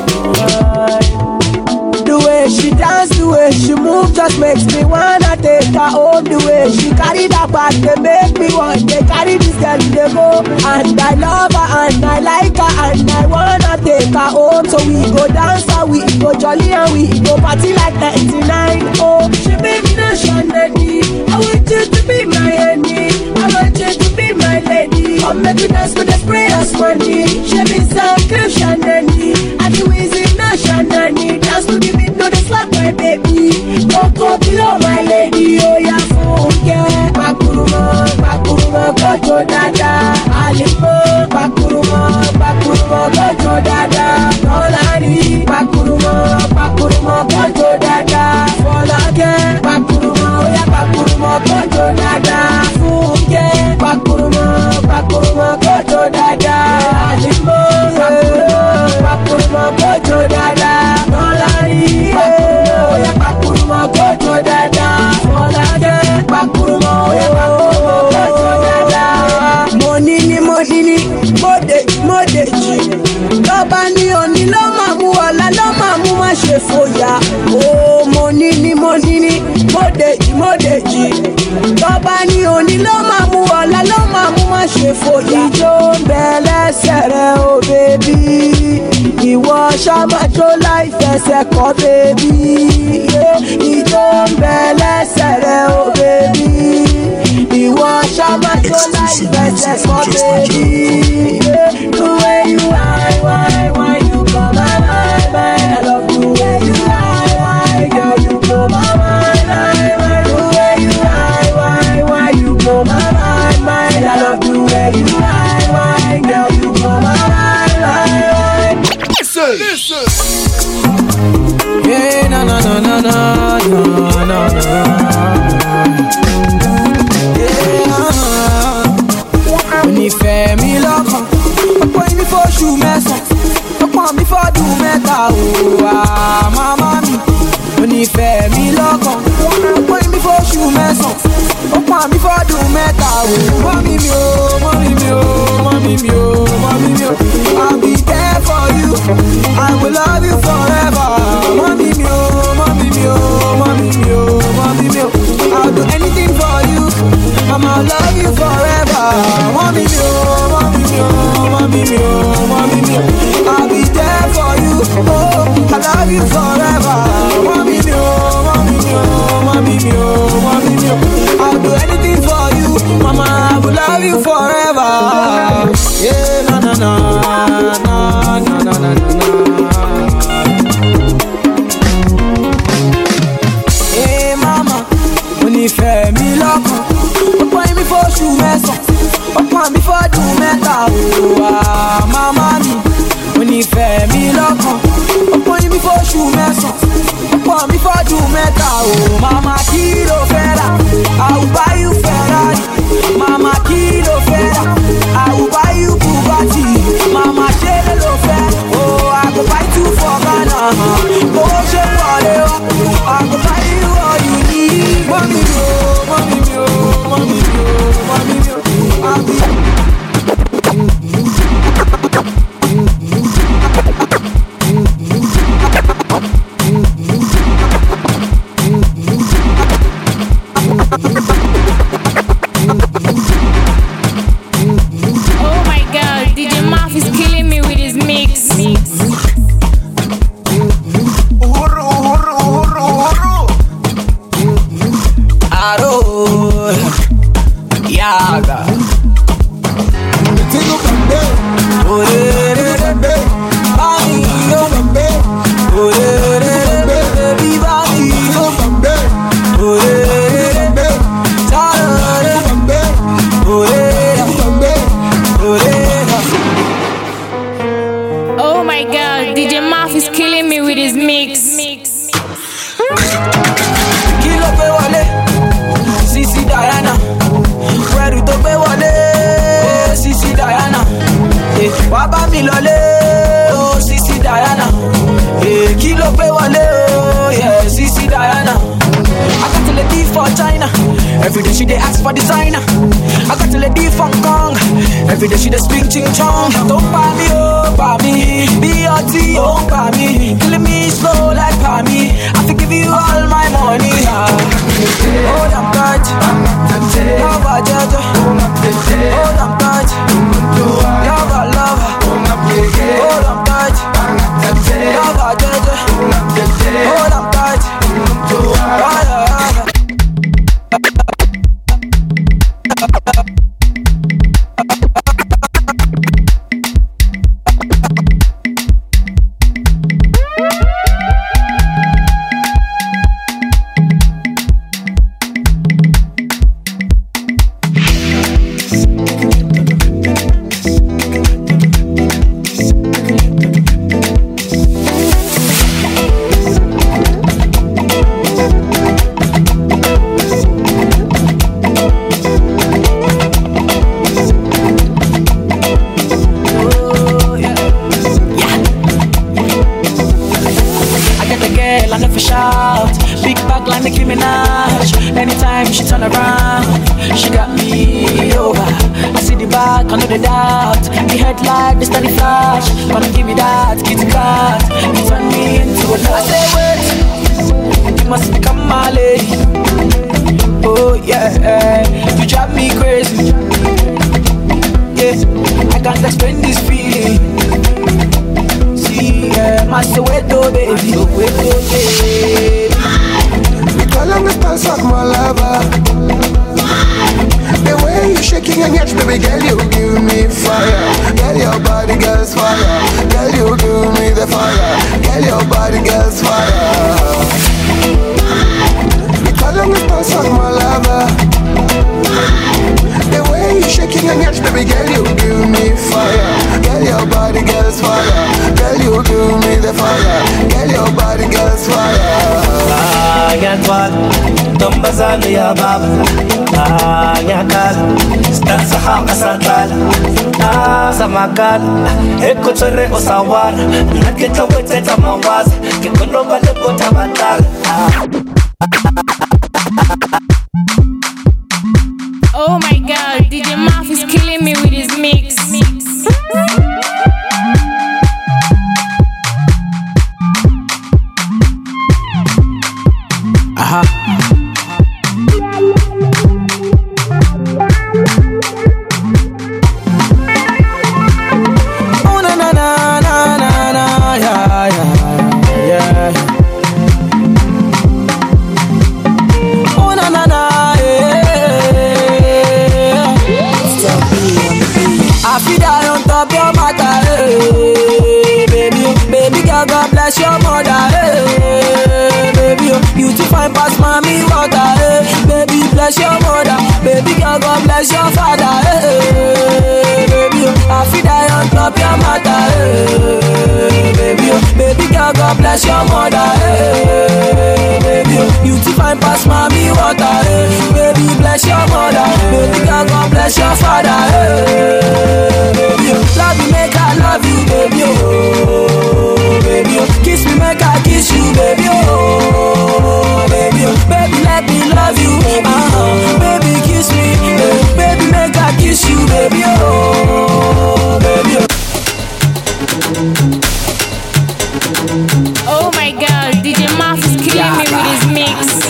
The way she dance, the way she move, just makes me wanna take her home. The way she carry that bag, they make me want to carry this girl, they go. And I love her, and I like her, and I wanna take her home. So we go dance, and we go jolly, and we go party like 99. Oh, she make me nationality. I want you to be my enemy. I want you to be my lady. Come make me dance with the spray of money. She be so Christianity. And the ways in nationality. Dance to the beat, no they slap my baby. Don't go below my lady. Oh yeah, funke. Bakuruma, gojo dada. Alimo, bakuruma, gojo dada. Nolani, bakuruma, gojo dada. Folake, bakuruma, oh yeah, bakuruma, gojo dada. Funke, bakuruma, gojo dada. Alimo, bakuruma, gojo dada. Nolani, bakuruma, oh yeah, bakuruma, gojo dada. Folake, bakuruma, oh yeah, bakuruma, gojo dada. Money ni, modeji. Lọ́ba ní òní ló máa mú ọ̀la ló máa mú má ṣe fòyà. Oh, money ni, modeji. Lọ́ba ní òní ló máa mú ọ̀la ló máa mú má ṣe fòyà. Ìjó ń bẹ lẹ́sẹ̀ rẹ̀ o bèbí. Ìwọ ṣàmájó láì fẹsẹ̀ kọ́ bèbí. Ìjó ń bẹ lẹ́sẹ̀ rẹ̀ o bèbí. Ìwọ ṣàmájó láì fẹsẹ̀ kọ́ bèbí. The way you why you blow my mind. I love the way you why, girl, you blow my mind. The way you why you blow my mind. I love the way you why, girl, you blow my mind. Listen. Yeah, no. Onífẹ́ mi lọ́kàn, ọ̀pọ̀ ìmí fọ́ṣù mẹ́sàn-án, ọ̀pọ̀ mi fọ́dún mẹ́ta o, màmá mi. Onífẹ́ mi lọ́kàn, ọ̀pọ̀ ìmí fọ́ṣù mẹ́sàn-án, ọ̀pọ̀ mi fọ́dún mẹ́ta o. Mọ́mí mi o, mọ́mí mi o, mọ́mí mi o, mọ́mí mi o. I'll be there for you, I will love you forever. Mọ́mí mi o, mọ́mí mi o, mọ́mí mi o, mọ́mí mi o. I'll do anything for you, I'ma love you forever. Mọ́mí mi o, mọ́mí mi o, mọ́mí mi o, mọ́mí mi o. I'll be there for you, oh, I love you forever. Mọ́mí mi o, mọ́mí mi o, mọ́mí mi o, mọ́mí mi o. I'll do anything for you, Mama, I will love you forever. Yeah, na na na na na na na na. Hey mama, when you fẹ́ mi lọ́kàn, ó pọ́n mi fóṣù mẹ́sàn-án, ó pọ́n mi fọ́dún mẹ́ta òwà mama mi. When you fẹ́ mi lọ́kàn, ó pọ́n mi fóṣù mẹ́sàn-án, ó pọ́n mi fọ́dún mẹ́ta òwà mama kí ló fẹ́ rà, I will buy you Ferrari. Mama kí ló fẹ́ rà, I will buy you Bugatti. Mama ṣé ló fẹ́, oh I go buy two for Ghana. Bó ṣe wọlé wá, I go buy you all you need. Mami mi o, mami mi o, mami mi o, mami mi o, mami mi o. Oh my god, DJ Maf is killing me with his mix. Aro, yaga. Tingo bambe, ore re bambe, bani yo bambe, ore re baby bani yo bambe, ore re bambe, tara re bambe, ore re bambe, ore re. Oh my god, DJ Maf is killing me with his mix. Kilo pe wale, Sisi Diana. Where'd to pe wale, Sisi Diana. Wá bá mi lọlé, oh Sisi Diana. Kilo pe wale, oh yeah, Sisi Diana. I got a lady for China. Every day she dey ask for designer. I got a lady from Kong. Every day she dey speak ching chong. Don't buy me, oh buy me. B.O.T. oh buy me. Killing me slow like buy me. I fi give you all my money. Hold on tight, love a jaja. Hold on tight, love a lover. Hold on tight, love a jaja. Hold on tight, anytime she turn around, she got me over. I see the back, I know the doubt. The headlight, the steady flash. Wanna give me that kitty cat. You turn me into a I say wait, you must become my lady. Oh yeah, you drive me crazy. Yeah, I can't explain this feeling. See, yeah, my Soweto baby, Soweto baby. Calling me spell suck my lover. The way you shaking your yash, baby girl, you give me fire. Girl, your body, girl's fire. Girl, you give me the fire. Girl, your body, girl's fire. Calling me spell suck my lover. The way you shaking your yash, baby girl, you give me fire. Girl, your body, girl's fire. Girl, you give me the fire. Girl, your body, girl's fire. Yatwal, Tombazali Abab, Yakal, Stansaha Satal, Samakal, Ekotore Osawar, Naketa Weteta Mawaz, Kikonova de Botabatal. Oh my god, DJ Maf is killing me with his mix. Oh na na na na na na, yeah yeah yeah. Oh na na na, yeah. I feel that on top your matter, hey, baby, baby girl, God bless your mother, hey, baby, you too fine pass mommy water, hey, baby, bless your mother, baby girl, God bless your father, hey, baby, I feel that on top your matter, hey, baby girl, God bless your mother, hey, baby, you too fine pass mommy water, hey, baby, bless your mother, baby girl, God bless your father, hey. Baby, love me, make I love you, baby, oh, baby, kiss me, make I kiss you, baby, oh, baby, baby, let me love you, baby, kiss me, baby, make I kiss you, baby, oh, baby. Oh my God, DJ Maf is killing me with his mix.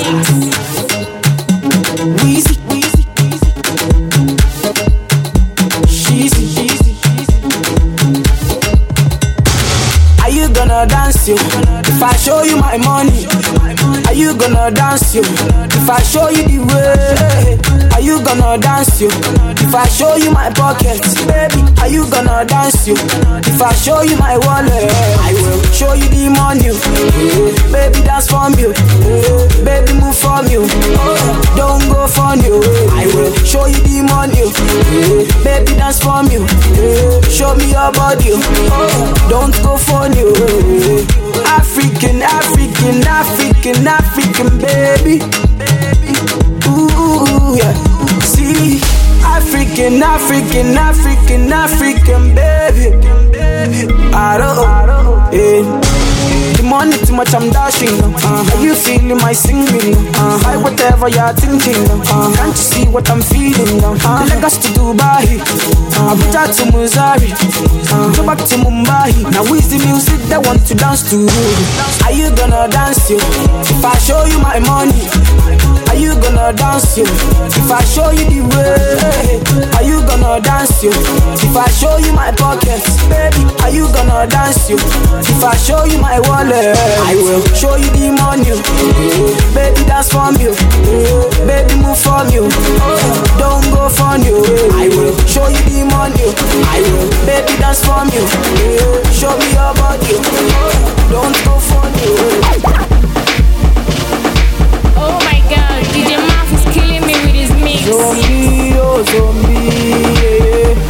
Dance you if I show you my money? Are you gonna dance you if I show you the way? Are you gonna dance you if I show you my pockets? Baby, are you gonna dance you if I show you my wallet? I will show you the money. Baby, dance from you. Baby, move from you. Don't go from you. I will show you the money. Baby, dance from you. Show me your body. Don't go from you. African, African, African, African, baby. Ooh, yeah. See, African, African, African, African, baby. I don't, yeah. The money too much, I'm dashing. Are you feeling my singing? Buy whatever you're thinking. Can't you see what I'm feeling? Lagos to Dubai, Abuja to Missouri, go back to Mumbai. Now who's the music that want to dance to? Are you gonna dance you if I show you my money? Are you gonna dance you if I show you the way? Are you gonna dance you if I show you my pockets? Baby, are you gonna dance you if I show you my wallet? I will show you the money. Baby, dance from you. Baby, move from you. Don't go from you. I will show you the money. I will, baby, dance from you. Show me your body. Don't go from you. Oh my God, DJ Maf is killing me with his mix. Zombie, oh zombie, yeah.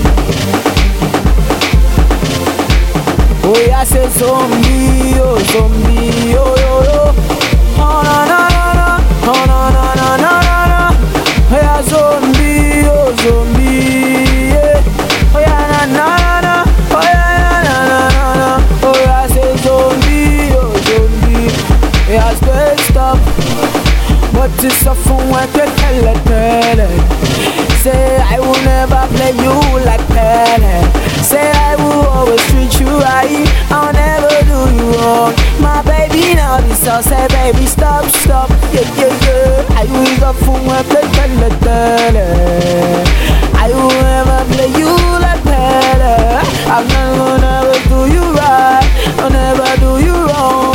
Oh yeah, I say zombie, oh zombie, oh yo yo. Oh na na na na, oh na na na na na. Oh yeah, zombie, oh zombie, yeah. Oh yeah, na na na, oh yeah, na na na na. Oh yeah, I say zombie, oh zombie. Yeah, space stop. But it's a phone when they tell it. Say I will never play you like Pele. Say I will always treat you right. I'll never do you wrong. My baby now this song say baby stop, stop. Yeah, yeah, yeah. I will the phone when they tell it. I will never play you like Pele. I'm not gonna ever do you right. I'll never do you wrong.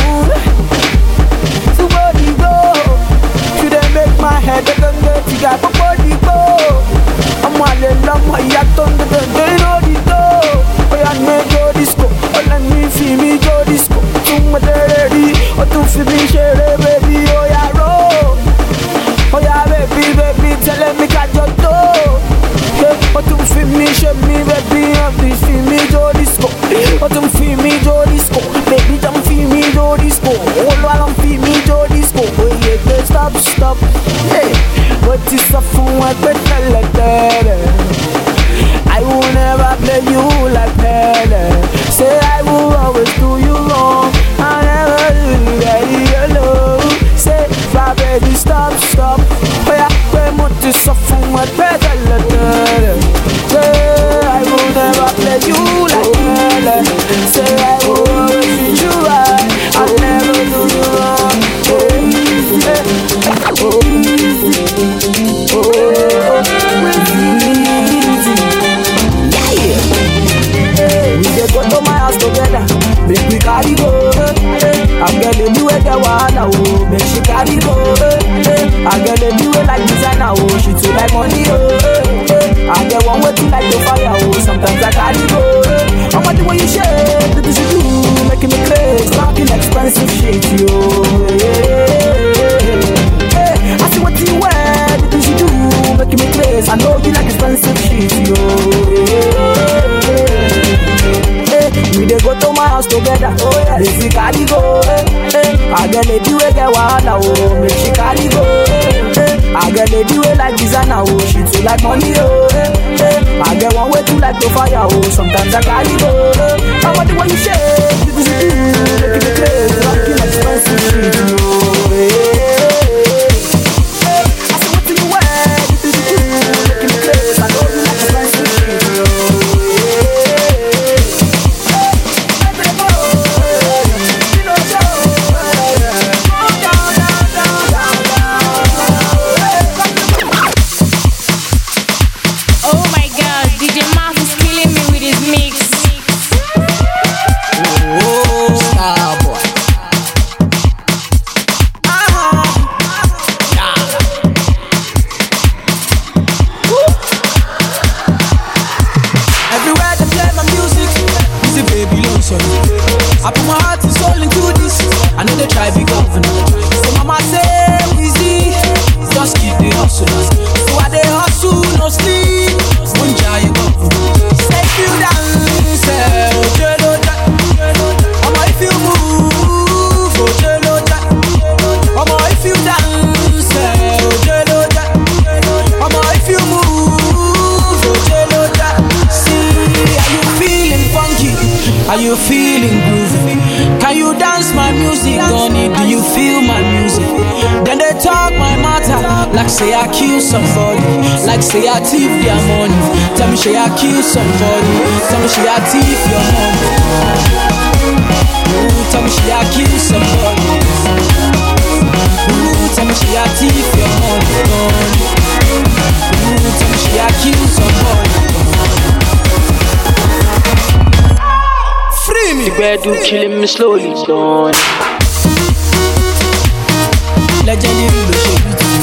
My head doesn't get to get body go. I'm all alone, my yaton the day no dito. I am no disco, all I need for me go disco. To my daddy, or to finish it, baby. Oh yeah, roll. Oh yeah, baby, baby, tell me got your door. Or to finish me, baby, I'm this for me go disco. Or to feel me go disco, baby, don't feel me go disco. All while I'm feel me go disco. Oh yeah, stop, stop. Hey, but it's a phone I could tell it. I will never play you like Pele. Say I will always do you wrong. I'll never do you that alone. Say, fly baby, stop, stop. Oh yeah, but it's a phone I could tell it. Say I will never play you like Pele. Say I will always treat you right. I'll never do you wrong. expensive shit, yo. I see what you wear, the things you do, making me crazy. I know you like expensive shit, yo. We dey go to my house together, oh yeah. Make she carry go, I get lady wey get wahala, oh. Make she carry go, I get lady wey like designer, oh. She too like money, oh. I get one way too like to fire, oh. Sometimes I carry go, I want the way you shake, the things you do, making me crazy, rocking expensive shit, yo. I say what do you wear, the things you do, making me crazy. I know you like expensive shit, yo. I put my heart and soul into this. I know they try to be governor. So mama say easy, just keep the hustle. So I they hustle, no sleep. One giant governor. Say if you dance, oh jello jack. Mama if you move, oh jello jack. Mama if you dance, oh jello jack. Mama if you move, oh jello jack. See, are you feeling funky? Are you feeling groovy? Can you dance my music, Donnie? Do you feel my music? Then they talk my matter, like say I kill somebody, like say I thief their money. Tell me say I kill somebody, tell me say I thief your money. Ooh, tell me say I kill somebody. Ooh, tell me say I thief your money. Ooh, tell me say I kill somebody. Free me. The bed do killing me slowly, son. Legendary lo ṣe bí ti.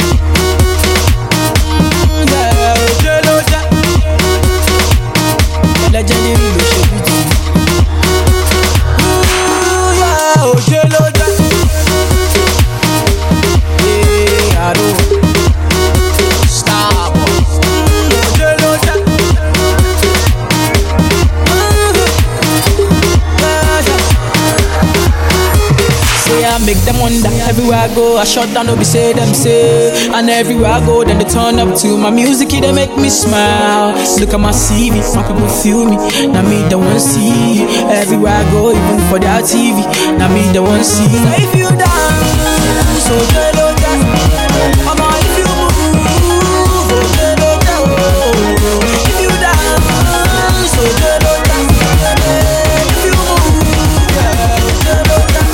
Legendary lo ṣe bí ti. Oje lo ja. I don't stop. Oje lo ja. I make them wonder. Everywhere I go, I shut down, don't be say them say. And everywhere I go, then they turn up to my music, they make me smile. Look at my CV, my people feel me. Now me they won't see. Everywhere I go, even for their TV. Now me they won't see. If you dance, so jello jack. Mama, if you move, oh jello jack. If you dance, so jello jack. If you move, yeah, jello jack.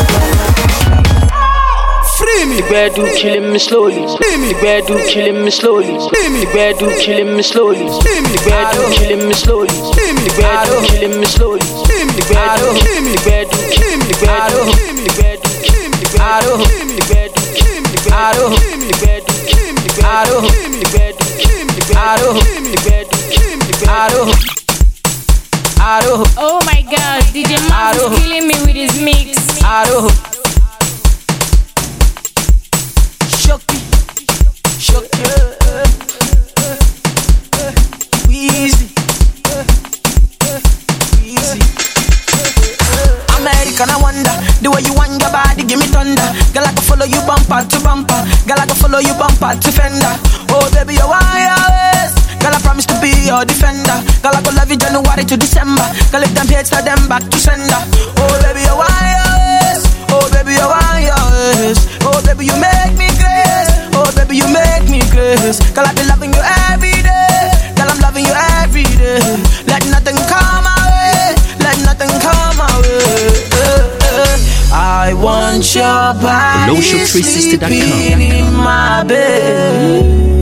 The bed do killing me slowly. The bed do killing me slowly. The bed do killing me slowly. The bed do killing me slowly. The bed do killing me slowly. The bed do the bed do the bed do the bed do the bed do the bed do the bed do the bed do the bed do. Oh my God, DJ Mark is killing me with his mix. Easy. American, I wonder the way you want your body, give me thunder. Girl, I can follow you bumper to bumper. Girl, I can follow you bumper to fender. Oh, baby, you're wireless. Girl, I promise to be your defender. Girl, I go love you January to December. Girl, if them hate, tell them back to sender. Oh, baby, you're wireless. Oh, baby, you're wireless. Oh, baby, you make me grace. Oh, baby, you make me grace. Girl, I be loving you every day. Girl, I'm loving you every day. Let nothing come my way. Let nothing come my way. I want your body sleeping in my bed.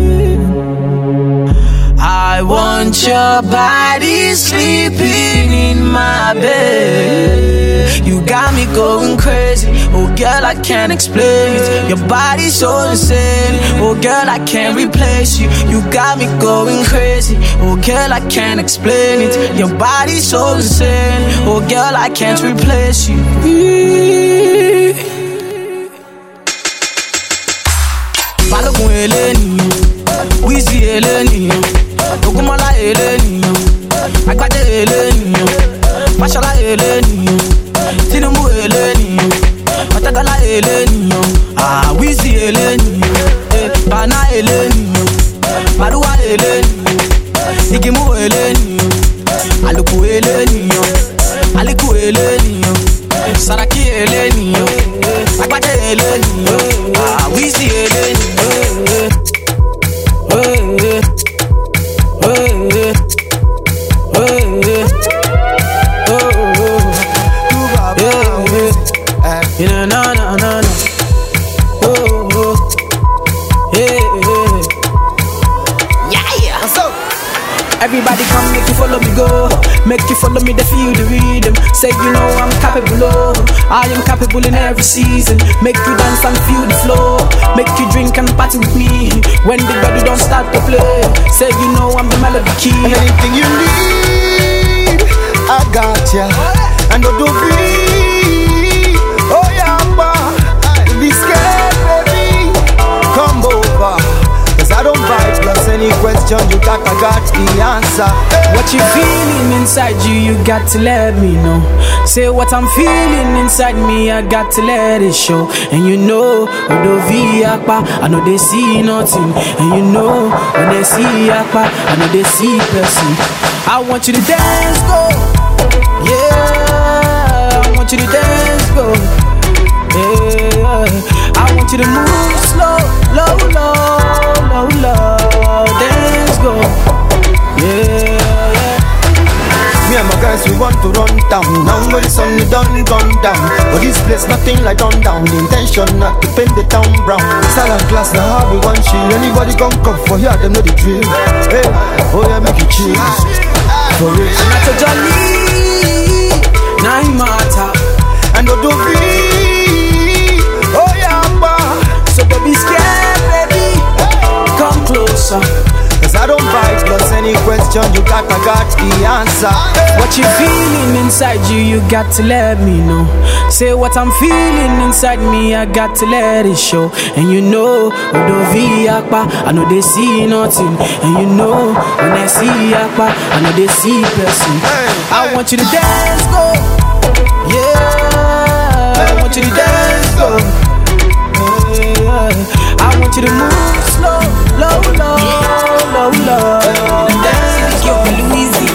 I want your body sleeping in my bed. You got me going crazy. Oh girl, I can't can't explain it. Your body's so insane. Oh girl, I can't replace you. You got me going crazy. Oh girl, I can't explain it. Your body's so insane. Oh girl, I can't replace you. Balogun eleni, Wizzy eleni, Ogunmola eleni, Agbade eleni, Mashola eleni, Tinubu eleni, Otagala eleni, Wizzy eleni, Bana eleni, Maruwa eleni, Igimu eleni, Aluku eleni, Aliku eleni, Saraki eleni, Agbade eleni, Wizzy eleni. Everybody come, make you follow me go. Make you follow me, they feel the rhythm. Say you know I'm capable, oh I am capable in every season. Make you dance and feel the flow. Make you drink and party with me. When the body don't start to play, say you know I'm the melody key. And anything you need, I got ya. And don't be, oh yeah, don't be scared, baby. Come over. I don't bite, plus any question you got, I got the answer. What you feeling inside you, you got to let me know. Say what I'm feeling inside me, I got to let it show. And you know, I know they see nothing. And you know, when they see Akpa, I know they see person. I want you to dance, go. Yeah, I want you to dance, go. Yeah, I want you to move slow, low, dance go. Yeah. Me and my guys, we want to run down. Now when the sun is done, gone down. But this place nothing like run down. The intention not to paint the town brown. Silent class, now how we want chill. Anybody come for here, them know the drill. Hey, oh yeah, make it chill. For real. And that's a jolly, now it matter. And don't be, oh yeah, so don't be scared, baby. Come closer. Cause I don't bite, plus any question you got, I got the answer. What you feeling inside you, you got to let me know. Say what I'm feeling inside me, I got to let it show. And you know, I know they see nothing. And you know, when they see Akpa, I know they see person. I want you to dance, go. Yeah, I want you to dance, go. I want you to move slow, low, dance, yo, Louise.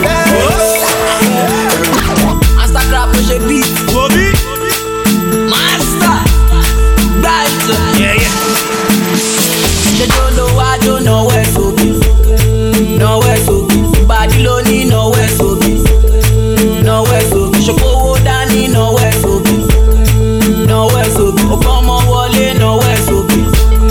Instagram, projet beat, Bobby, Master, Brighton, yeah. They don't know where to be, nowhere to be. Body lonely, nowhere to be, nowhere to be. Shoko Dani, nowhere to be, nowhere to be. Okomo Wole, nowhere to be.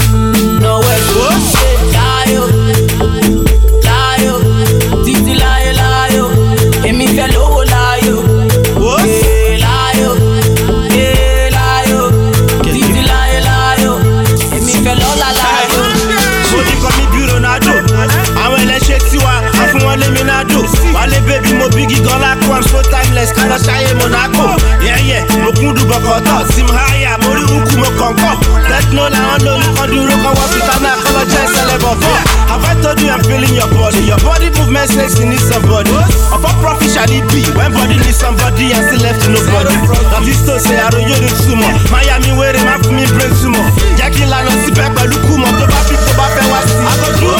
Wale baby mo bigi gan la ko, I'm so timeless, kana shaye Monaco. Yeah, mo kun du bokoto, sim haya, mo ri unku mo konko. Let no la on lo kan duro kan wa fitana, kolo je celebo. Have I told you I'm feeling your body movement says you need somebody. Of a profit shall it be, when body needs somebody and still left to nobody. Now this to say I don't you do sumo, Miami where they map me bring sumo. Jackie la no si pe pelu kumo, to ba fit to ba fe wa si. I go do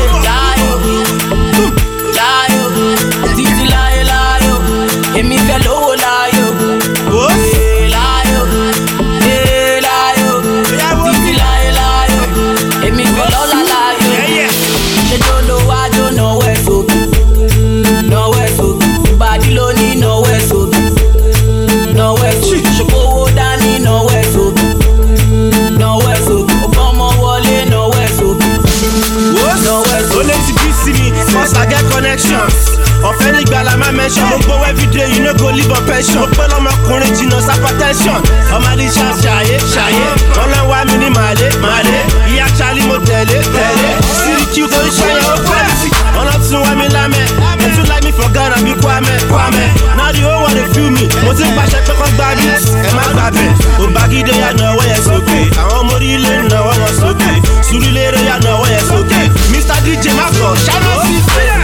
Emi fẹ́ lówó láyò, láyò, títí láyò, èmi fẹ́ lọ́lá láyò. Ṣé tó lówó àjò nowhere sókè, nowhere sókè. Bàdí lóní nowhere sókè, nowhere sókè. Ṣòkòwò dání nowhere sókè. attention. Mo gbowó everyday, you no go live on pension. Mo pẹ́ lọ́mọkùnrin jìnnà hypertension. Ọmọ ní ṣàṣàyé, ṣàyé. Wọ́n lọ wá mi ní màlé, màlé. Ìyá Charlie mo tẹ̀lé, tẹ̀lé. Siriki tó ń ṣọyẹ ó quality. Wọ́n lọ tún wá mi lámẹ́. They too like me for Ghana bí Kwame, Kwame. Now the whole world dey feel me. Mo ti ń pàṣẹ pé kọ́ gbá mi. Ẹ má gbà bẹ̀. Òbágídé yà náwó yẹn sókè. Àwọn ọmọ orílẹ̀ náwó wọn sókè. Sùúrùlérè yà náwó yẹn sókè. Mr DJ má kọ̀ ṣáná sí fẹ́.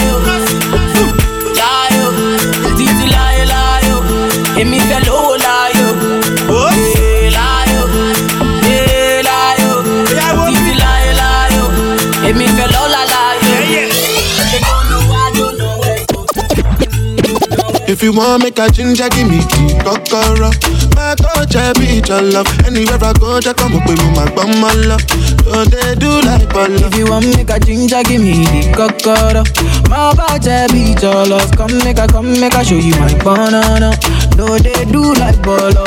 Láyò, títí láyò, èmi fẹ́ lówó láyò. Láyò, títí láyò, èmi fẹ́ lọ́lá láyò. If you want make a ginger, give me key, kokoro. My coach, I be your love. Anywhere I go, just come up with my bum, my love. Don't they do like ball? If you want make a ginger, give me the kokoro. My coach, I be your love. Come make a show you my banana. No, they do like ball.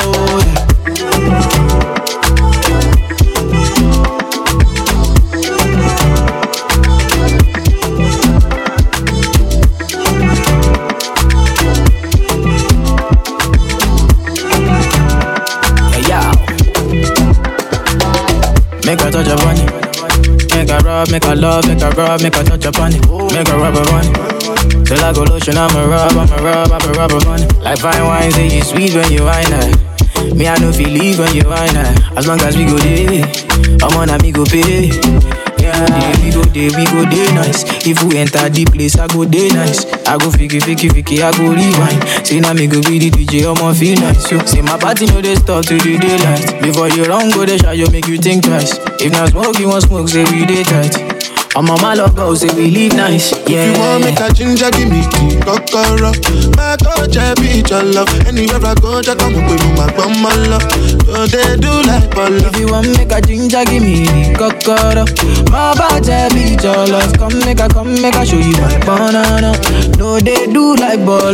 Make a touch upon it. Make a rub, make a love, make a rub, make a touch upon it. Make a rub upon it. Till I go lotion, I'ma rub upon it. Like fine wine, say you sweet when you wine it. Me, I know feel leave when you wine it. As long as we go there, I'm on a me go pay. Yeah, we go there nice. If we enter the place, I go there nice. I go fiki, I go rewind. Say now me go be the DJ, I'ma feel nice. Yo, say my party no they stop to the daylight. Before you run, go the shot, you make you think twice. If not smoke, you want smoke, say we day tight. I'm on my love go, say we live nice. Yeah. If you want make a ginger, give me key, kokoro. My coach, I be your love. Anywhere I go, just come up with my bum, my love. Don't they do like ball? If you want make a ginger, give me the kokoro. My coach, I be your love. Come make a show you my banana. No, they do like ball.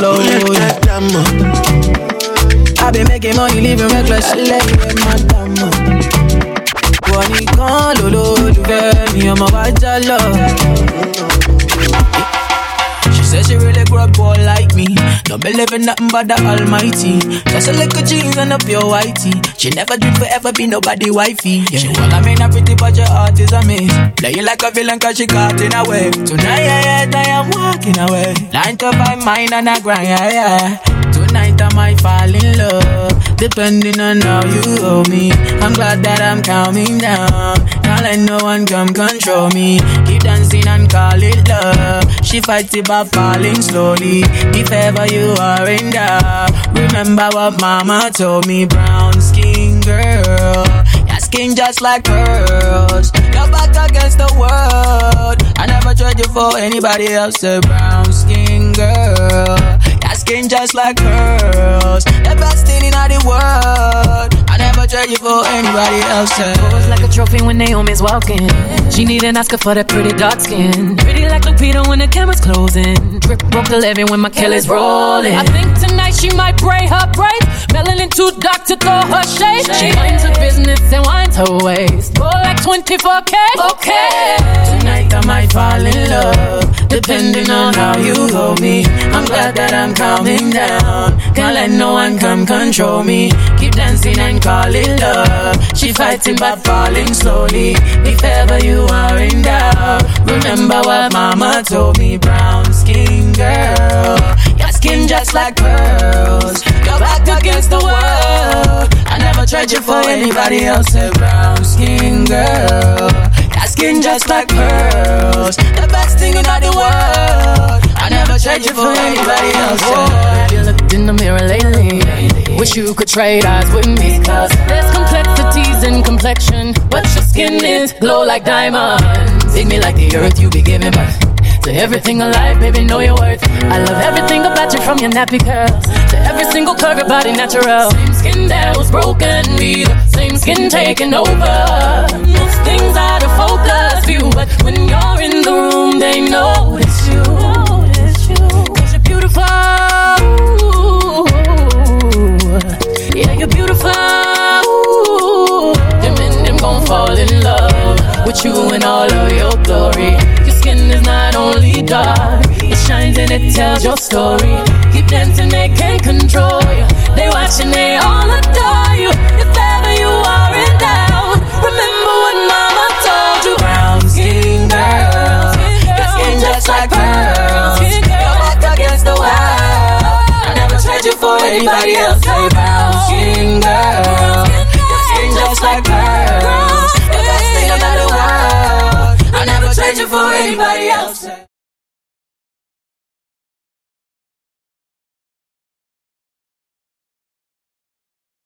I been making money, living reckless. Let my dama. Nìkan lolólùfẹ́ mi ọmọ wa já lọ. She said she really grew up poor like me. Don't believe in nothing but the Almighty. Just a little jeans and a pure whitey. She never dreamed forever be nobody wifey. Yeah. She well, I mean, I'm pretty but your heart is a miss. Play you like a villain cause she caught in a wave. Tonight I am walking away. Line to my mind and I grind, yeah. Tonight I might fall in love. Depending on how you hold me. I'm glad that I'm calming down. Can't let no one come control me. Keep dancing and call it love. She fights it by falling slowly. If ever you are in doubt, remember what mama told me. Brown skin girl, your skin just like pearls. Your back against the world. I never trade you for anybody else. A brown skin girl, your skin just like pearls. The best thing in the world. I never trade you for anybody else. Pose like a trophy when Naomi's walking. She need an Oscar for that pretty dark skin. Pretty like Lupita when the camera's closing. Drip broke the levy when my Kelly's rolling. I think tonight she might braid her braids. Melanin too dark to throw her shade. She minds her business and winds her waist. Go like 24K. Okay. Tonight I might fall in love. Depending on how you hold me. I'm glad that I'm calming down. Can't let no one come control me. Keep dancing and call it love. She fighting but falling slowly. If ever you are in doubt, remember what mama told me. Brown skin girl, your skin just like pearls. Your back against the world. I never tried you for anybody else. A brown skin girl, your skin just like pearls. The best thing in the world. I never tried you for anybody else. Have you looked in the mirror lately? Wish you could trade eyes with me. Cause there's complexities in complexion, but your skin is glow like diamonds. Dig me like the earth, you be giving birth to everything alive, baby, know your worth. I love everything about you, from your nappy curls to every single curve, your body natural. Same skin that was broken, be the same skin taking over. Most things out of focus view, but when you're in the room, they notice you. Cause you're beautiful. Yeah, you're beautiful. Them and them gon' fall in love with you in all of your glory. Your skin is not only dark, it shines and it tells your story. they can't control you. They watching, they all adore you. If ever you are in doubt, remember what mama told you. Brown skin girl, your skin just like pearls. Your back against the wall. I never trade you for anybody else. Say brown skin girl, your skin just like pearls. The best thing about the world. I never trade you for anybody else.